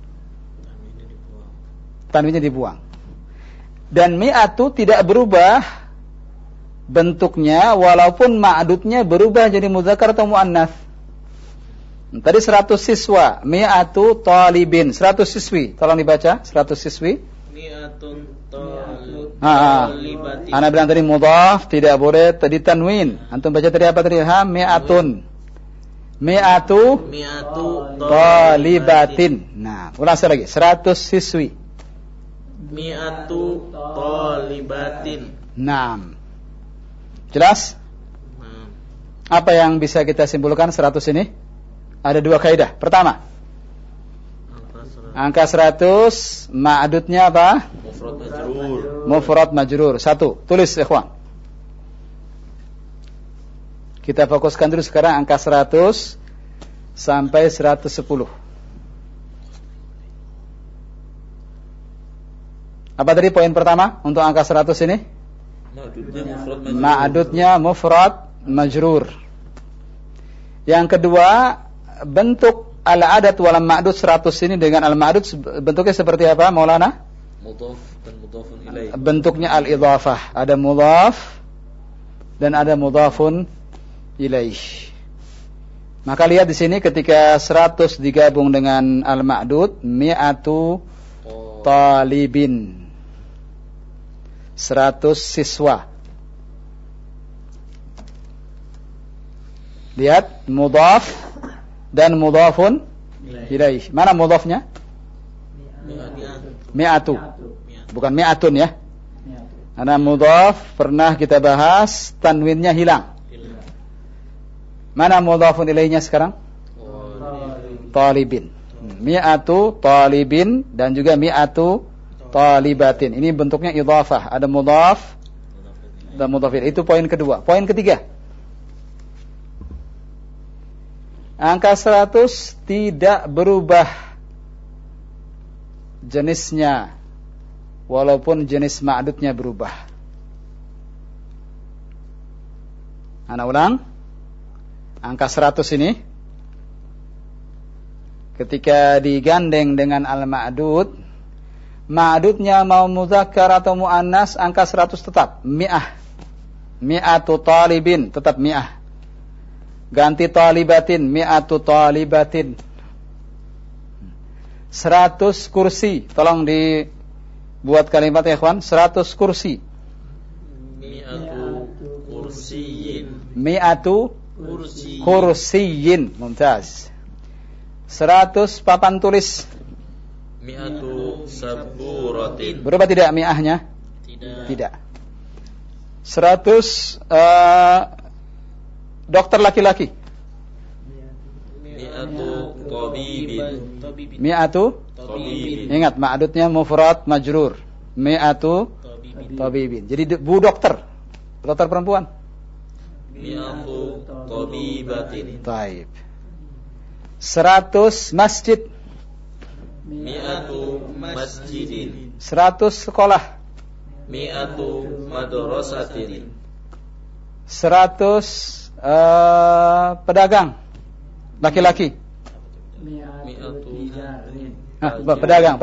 Tanwinnya dibuang. Dan mi'atu tidak berubah bentuknya walaupun ma'dudnya berubah jadi muzakkar atau muannats. Tadi 100 siswa, mi'atu talibin, 100 siswi. Tolong dibaca, 100 siswi. Mi'atun talibatin. Ana bilang tadi mudhaf tidak boleh tadi tanwin. Antum baca tadi apa tadi? Mi'atun. Mi'atu talibatin. Nah, ulang sekali lagi, 100 siswi. Mi'atu talibatin. Naam. Jelas? Apa yang bisa kita simpulkan 100 ini? Ada dua kaidah. Pertama, angka 100 ma'dudnya apa? Mufrad majrur. 1. Tulis ikhwan. Kita fokuskan dulu sekarang angka 100 sampai 110. Apa Apa tadi poin pertama untuk angka 100 ini? Ma'adudnya mufrad majrur. Yang kedua, bentuk al-adad wal ma'dud 100 ini dengan al-ma'dud bentuknya seperti apa, Maulana? Mudhaf dan mudhafun ilaih. Bentuknya al-idhafah, ada mudhaf dan ada mudhafun ilaih. Maka lihat di sini ketika 100 digabung dengan al-ma'dud, mi'atu talibin. 100 siswa. Lihat mudhaf dan mudhafun ilaih. Mana mudhafnya? Mi'atu. Bukan mi'atun ya. Karena mudhaf pernah kita bahas tanwinnya hilang. Mana mudhafun ilaihnya sekarang? Talibin. Mi'atu talibin dan juga mi'atu talibatin. Ini bentuknya idhafah. Ada mudhaf dan mudhaf ilaih. Itu poin kedua. Poin ketiga. Angka 100 tidak berubah jenisnya walaupun jenis ma'dudnya berubah. Ana ulang. Angka 100 ini ketika digandeng dengan al-ma'dud, ma'dudnya mau muzakkar atau muannas, angka 100 tetap mi'ah. Mi'atu talibin tetap mi'ah. Ganti talibatin, mi'atu talibatin. 100 kursi. Tolong dibuat kalimat ya ikhwan. 100 kursi. Mi'atu kursiyin. Mi'atu kursiyin. Mumtaz. 100 papan tulis. Mi'atu saburatin. Berubah tidak mi'ahnya? Tidak. 100 dokter laki-laki. Mi'atu tabibin. Mi'atu Tabibin. Ingat ma'dudnya mufrad majrur. Mi'atu tabibin. Jadi bu dokter. Dokter perempuan. Mi'atu tabibatin. Taib. 100 masjid. Mi'atu masjidin. 100 sekolah. Mi'atu madrasatin. 100 pedagang laki-laki. Mi'atu Pedagang.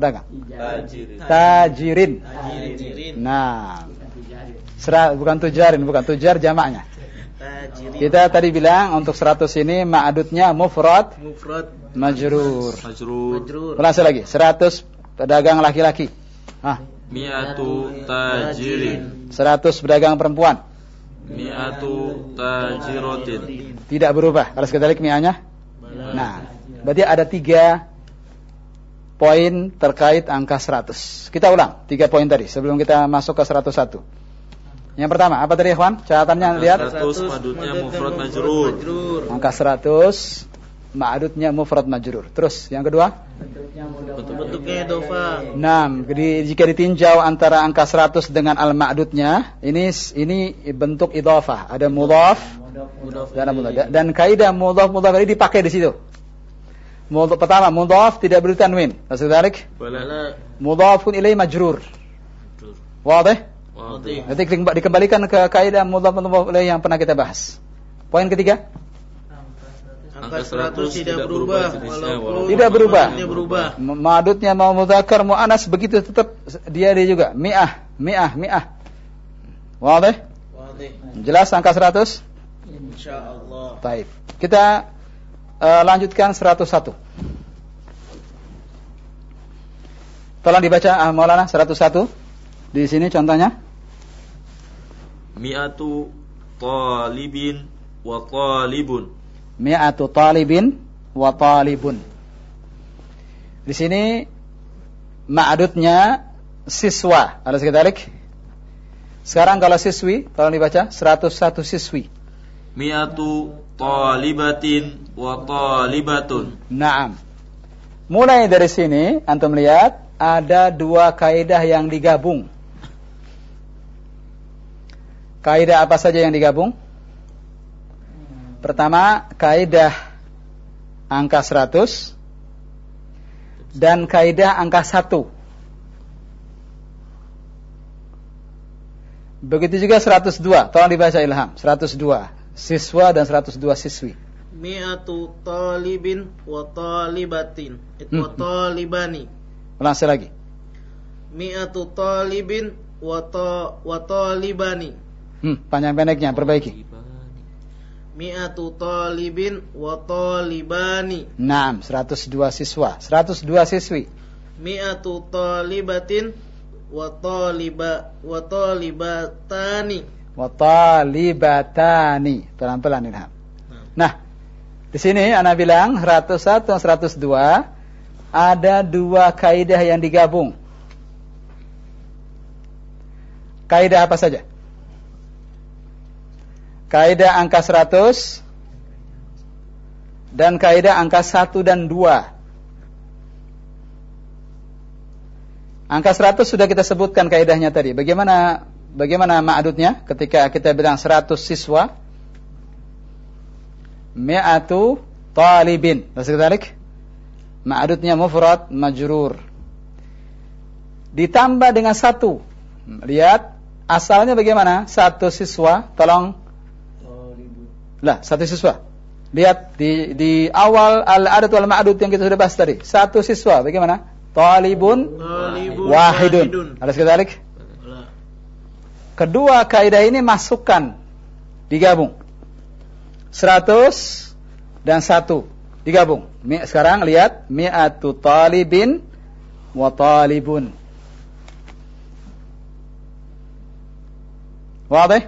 tajirin. Tajirin. Nah. Bukan tujar jamaknya. Tajirin. Kita tadi bilang untuk 100 ini ma'adudnya mufrad majrur. Ulang lagi. 100 pedagang laki-laki. Mi'atu tajirin. 100 pedagang perempuan. Mi'atu tajiratin. Tidak berubah. Kalau sekadalik mi'ahnya. Nah, berarti ada 3 poin terkait angka 100. Kita ulang 3 poin tadi sebelum kita masuk ke 101. Yang pertama, apa tadi ikhwan? Catatannya lihat. 100 ma'dudnya mufrad majrur. Angka 100 ma'dudnya mufrad majrur. Terus yang kedua? Bentuknya idhofah. 6. Jadi jika ditinjau antara angka 100 dengan al-ma'dudnya, ini bentuk idhofah. Ada mudhaf dan mudhaf. Dan kaidah mudhaf ini dipakai di situ. Pertama, mudhaf tidak beri tanwin. Maksud dzalik? Mudhafun ilaih majrur. Wadih? Nanti dikembalikan ke kaidah mudhaf ilaih yang pernah kita bahas. Poin ketiga? Angka 100 tidak berubah. Tidak berubah. Ma'dudnya mau mudzakkar muannas begitu tetap dia juga mi'ah. Wadih? Jelas angka 100? Insyaallah. Baik. Kita lanjutkan 101. Tolong dibaca Maulana 101. Di sini contohnya. Mi'atu talibin wa talibun. Mi'atu talibin wa talibun. Di sini ma'adudnya siswa. Ada sekitarik. Sekarang kalau siswi, tolong dibaca 101 siswi. Mi'atu talibatin wa talibatun. Naam. Mulai dari sini antum lihat ada 2 kaidah yang digabung. Kaidah apa saja yang digabung? Pertama, kaidah angka 100 dan kaidah angka 1. Begitu juga 102. Tolong dibaca Ilham. 102 siswa dan 102 siswi. Mi'atu talibin wa talibatin. Wa talibani. Ulang sekali lagi. Mi'atu talibin wa talibani. Panjang-pendeknya perbaiki. Mi'atu talibin wa talibani. Naam, 102 siswa, 102 siswi. Mi'atu talibatin wa talibatani. Wa talibatani. Pelan-pelan Ilham. Nah, di sini ana bilang 101 dan 102 ada dua kaidah yang digabung. Kaidah apa saja? Kaidah angka 100 dan kaidah angka 1 dan 2. Angka 100 sudah kita sebutkan kaidahnya tadi. Bagaimana ma'adudnya ketika kita bilang 100 siswa? Mi'atu talibin. Maksudnya ma'adudnya mufrad majrur. Ditambah dengan 1. Lihat asalnya bagaimana? 1 siswa, tolong. Lah, 1 siswa. Lihat di awal al-adad wal ma'adud yang kita sudah bahas tadi. 1 siswa, bagaimana? Talibun wahidun. Ada sekali. Kedua kaidah ini masukkan, digabung. 100 dan 1 digabung. Sekarang lihat mi'atu talibin wa talibun. Wadah?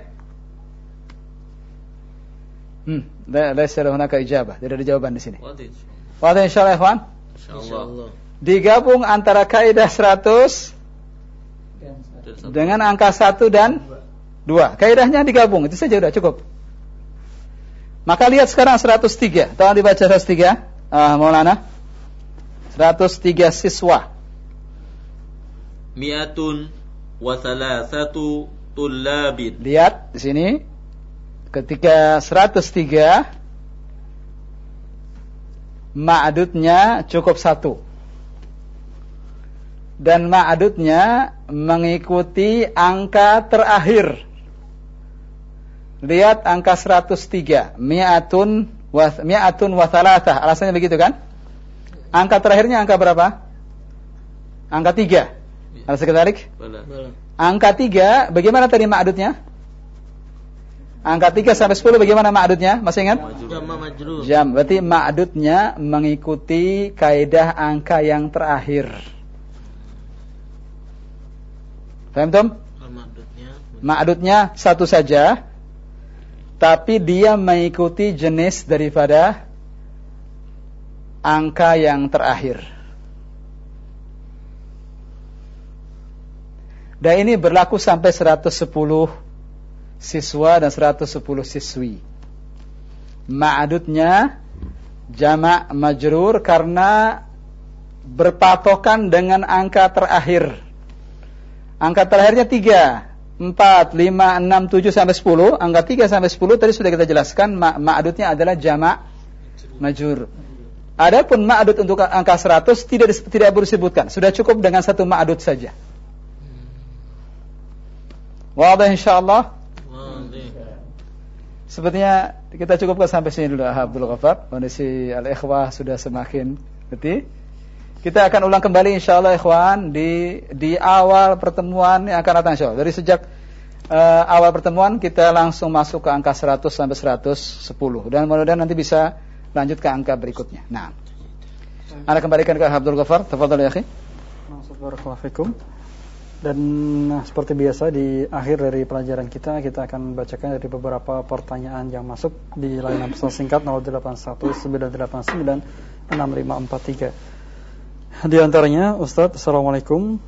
Laisa hunaka ijabah. Tidak ada jawaban di sini. Wadah insyaallah ikhwan? Insyaallah. Digabung antara kaidah 100 dengan angka 1 dan 2. Kaidahnya digabung, itu saja sudah cukup. Maka lihat sekarang 103. Tolong dibaca 103. Maulana. 103 siswa. Mi'atun wa thalathatu tullabin. Lihat di sini. Ketika 103 ma'adudnya cukup 1. Dan ma'adudnya mengikuti angka terakhir. Lihat angka 103. Mi'atun wa thalatha. Alasannya begitu kan? Angka terakhirnya angka berapa? Angka 3. Ada sekitarik? Angka 3, bagaimana tadi ma'adudnya? Angka 3 sampai 10 bagaimana ma'adudnya? Masih ingat? Jam. Berarti ma'adudnya mengikuti kaidah angka yang terakhir. Paham Tom? Ma'adudnya 1 saja, tapi dia mengikuti jenis daripada angka yang terakhir. Dan ini berlaku sampai 110 siswa dan 110 siswi. Ma'adudnya jamak majrur karena berpatokan dengan angka terakhir. Angka terakhirnya 3, 4, 5, 6, 7 sampai 10. Angka 3 sampai 10 tadi sudah kita jelaskan ma'adudnya adalah jamak majrur. Adapun ma'adud untuk angka 100 tidak perlu disebutkan. Sudah cukup dengan 1 ma'adud saja. Wadah insyaallah. Sepertinya kita cukupkan sampai sini dulu Abdul Ghaffar. Kondisi al-ikhwah sudah semakin letih. Kita akan ulang kembali insyaallah ikhwan di awal pertemuan yang akan datang insyaallah. Dari sejak awal pertemuan kita langsung masuk ke angka 100 sampai 110 dan mudah-mudahan nanti bisa lanjut ke angka berikutnya. Nah. Anda kembalikan ke Abdul Ghaffar. Tafadhal ya akhi. Barakallahu fikum. Dan seperti biasa di akhir dari pelajaran kita akan bacakan dari beberapa pertanyaan yang masuk di layanan pesan singkat 0819896543. Di antaranya Ustadz, Assalamualaikum.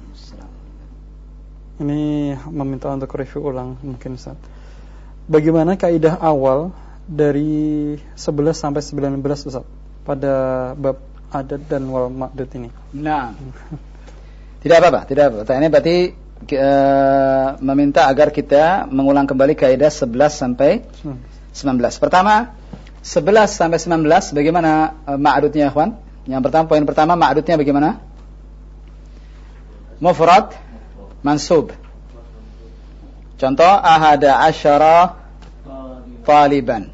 Ini meminta untuk review ulang mungkin Ustadz. Bagaimana kaidah awal dari 11 sampai 19 Ustadz pada bab adad dan wal ma'dud ini? Nah. Tidak apa-apa. Ini berarti meminta agar kita mengulang kembali kaidah 11 sampai 19. Pertama, 11 sampai 19 bagaimana ma'adudnya, ikhwan? Yang pertama, poin pertama ma'adudnya bagaimana? Mufrad mansub. Contoh ahada asyara taliban,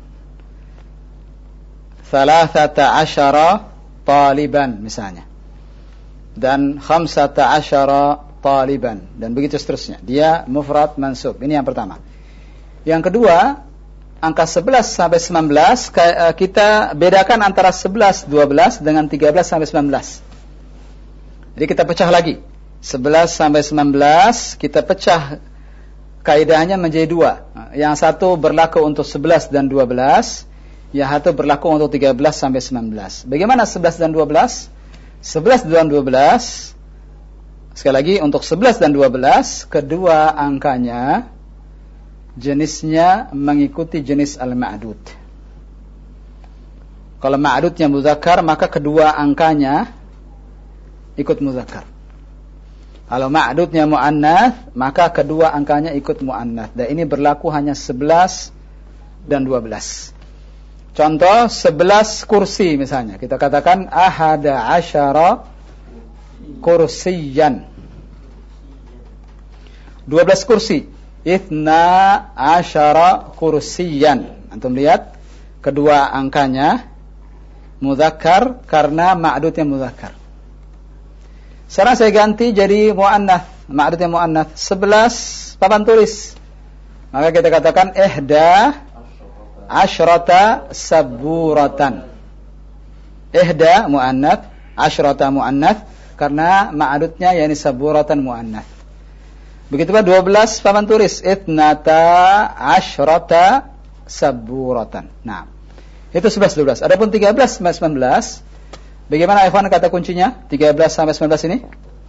thalathata asyara taliban misalnya, dan khamsata asyara taliban, dan begitu seterusnya. Dia mufrad mansub. Ini yang pertama. Yang kedua, angka 11 sampai 19 kita bedakan antara 11, 12 dengan 13 sampai 19. Jadi kita pecah lagi. 11 sampai 19 kita pecah kaidahnya menjadi dua. Yang satu berlaku untuk 11 dan 12, yang satu berlaku untuk 13 sampai 19. Bagaimana 11 dan 12? 11 dan 12, sekali lagi untuk 11 dan 12, kedua angkanya jenisnya mengikuti jenis al-ma'dud. Kalau ma'dudnya muzakkar, maka kedua angkanya ikut muzakkar. Kalau ma'dudnya mu'annats, maka kedua angkanya ikut mu'annats. Dan ini berlaku hanya 11 dan 12. Contoh 11 kursi misalnya. Kita katakan ahada asyara kursiyan. 12 kursi. Ithna asyara kursiyan. Antum lihat kedua angkanya muzakkar karena ma'dudnya muzakkar. Sekarang saya ganti jadi mu'annats. Ma'dudnya mu'annats. 11 papan tulis. Maka kita katakan ihda asyrata saburatan. Ihda mu'annats, asyrata mu'annats, karena ma'adudnya yakni saburatan mu'annats. Begitu pula 12 papan tulis, itnata asyrata saburatan. Nah, itu 11 12. Adapun 13 sampai 19, bagaimana ikhwan kata kuncinya? 13 sampai 19 ini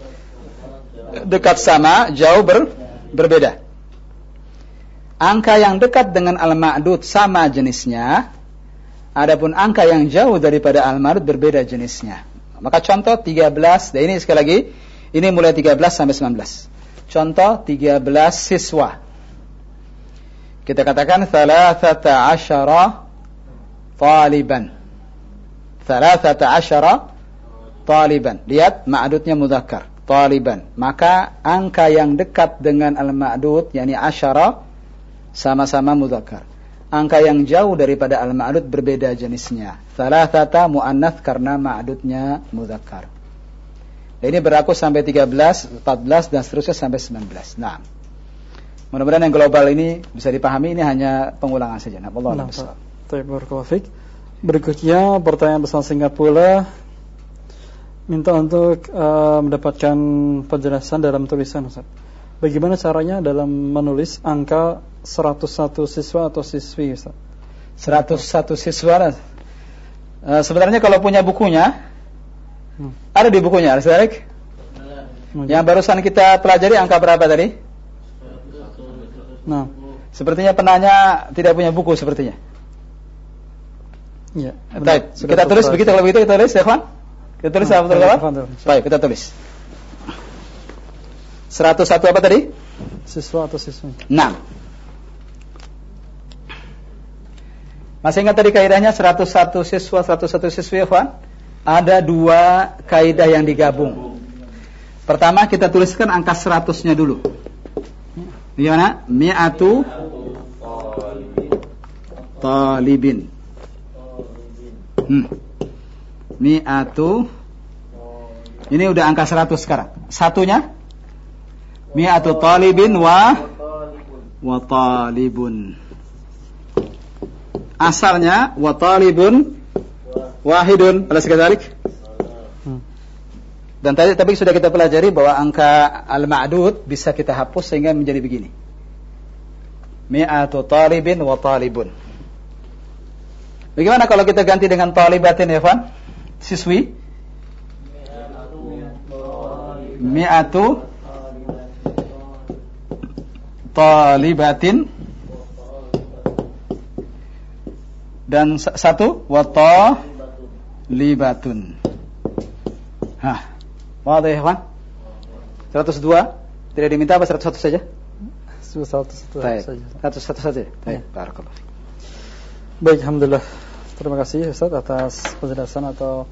dekat sama, jauh berbeda. Angka yang dekat dengan al-ma'dud sama jenisnya, adapun angka yang jauh daripada al-ma'dud berbeda jenisnya. Maka contoh 13, dan ini sekali lagi, ini mulai 13 sampai 19. Contoh 13 siswa. Kita katakan thalathata asyara taliban. Thalathata asyara taliban. Lihat ma'dudnya mudzakkar, taliban. Maka angka yang dekat dengan al-ma'dud, yakni asyara, sama-sama mudzakkar. Angka yang jauh daripada al-ma'dud berbeda jenisnya. Thalathata mu'annats karena ma'dudnya mudzakkar. Ini berlaku sampai 13, 14 dan seterusnya sampai 19. Nah, mudah-mudahan yang global ini bisa dipahami. Ini hanya pengulangan saja. Nah, Allah a'lam. Barakallahu fiik. Berikutnya pertanyaan pesan singkat pula, minta untuk mendapatkan penjelasan dalam tulisan, Ustaz. Bagaimana caranya dalam menulis angka 101 siswa atau siswi, Ustaz? 101 siswa. Sebenarnya kalau punya bukunya, ada di bukunya, Al-Sarik. Yang barusan kita pelajari angka berapa tadi? Nah, sepertinya penanya tidak punya buku sepertinya. Ya. Baik, kita tulis begitu. Kalau begitu kita tulis, ya, Ikhwan? Kita tulis apa betul? Baik, kita tulis. 101 apa tadi? Siswa atau siswi. 6. Masih ingat tadi kaidahnya 101 siswa, 101 siswi, Ikhwan? Ada dua kaidah yang digabung. Pertama kita tuliskan angka 100-nya dulu. Gimana? Mi'atu talibin. Mi'atu. Ini udah angka 100 sekarang. Satunya mi'atu talibin wa talibun. Asalnya wa talibun wahidun. Alas kadalik. Dan tadi tapi sudah kita pelajari bahwa angka al-ma'dud bisa kita hapus sehingga menjadi begini. Mi'atu talibin wa talibun. Bagaimana kalau kita ganti dengan talibatin, ya, Fan? Siswi. Mi'atu talibatin. Dan satu wa talibatun. Hah. Mau ada, ya, Fan? 102. Tidak diminta apa 101 saja? 101 saja. 101 saja. Baik, barakallahu. Baik, alhamdulillah. Terima kasih Ustaz atas penjelasan atau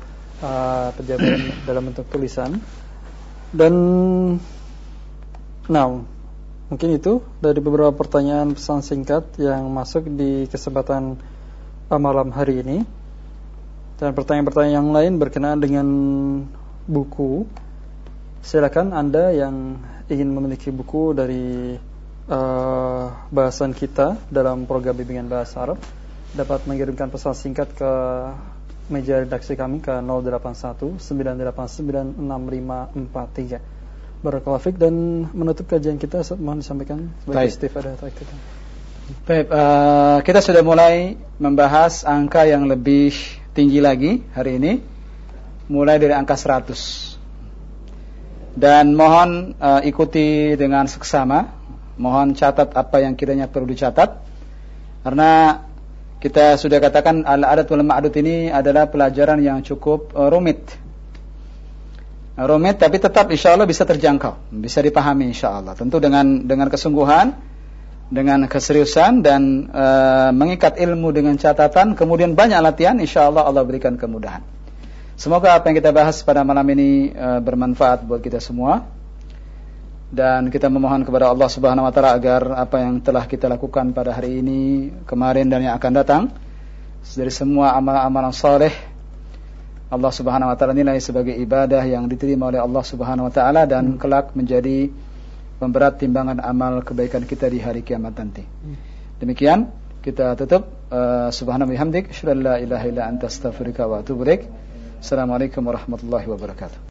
penjabaran dalam bentuk tulisan. Dan now Mungkin itu dari beberapa pertanyaan pesan singkat yang masuk di kesempatan malam hari ini. Dan pertanyaan-pertanyaan yang lain berkenaan dengan buku, silakan Anda yang ingin memiliki buku dari bahasan kita dalam program bimbingan bahasa Arab dapat mengirimkan pesan singkat ke meja redaksi kami ke 081 989 6543. Barakallahu fiik. Dan menutup kajian kita, mohon disampaikan sebagai istifada atau iktidah. Baik, kita sudah mulai membahas angka yang lebih tinggi lagi hari ini, mulai dari angka 100. Dan mohon ikuti dengan seksama. Mohon catat apa yang kiranya perlu dicatat, karena kita sudah katakan al-adat wal ma'dud ini adalah pelajaran yang cukup rumit, tapi tetap insya Allah bisa terjangkau, bisa dipahami insya Allah. Tentu dengan kesungguhan, dengan keseriusan dan mengikat ilmu dengan catatan, kemudian banyak latihan, insya Allah Allah berikan kemudahan. Semoga apa yang kita bahas pada malam ini bermanfaat buat kita semua. Dan kita memohon kepada Allah Subhanahu wa taala agar apa yang telah kita lakukan pada hari ini, kemarin dan yang akan datang, dari semua amalan-amalan saleh, Allah Subhanahu wa taala nilai sebagai ibadah yang diterima oleh Allah Subhanahu wa taala dan kelak menjadi pemberat timbangan amal kebaikan kita di hari kiamat nanti. Demikian kita tutup. Subhanallahi wa bihamdik, asyhadu an la ilaha illa anta astaghfiruka wa atubu ilaik. Assalamualaikum warahmatullahi wabarakatuh.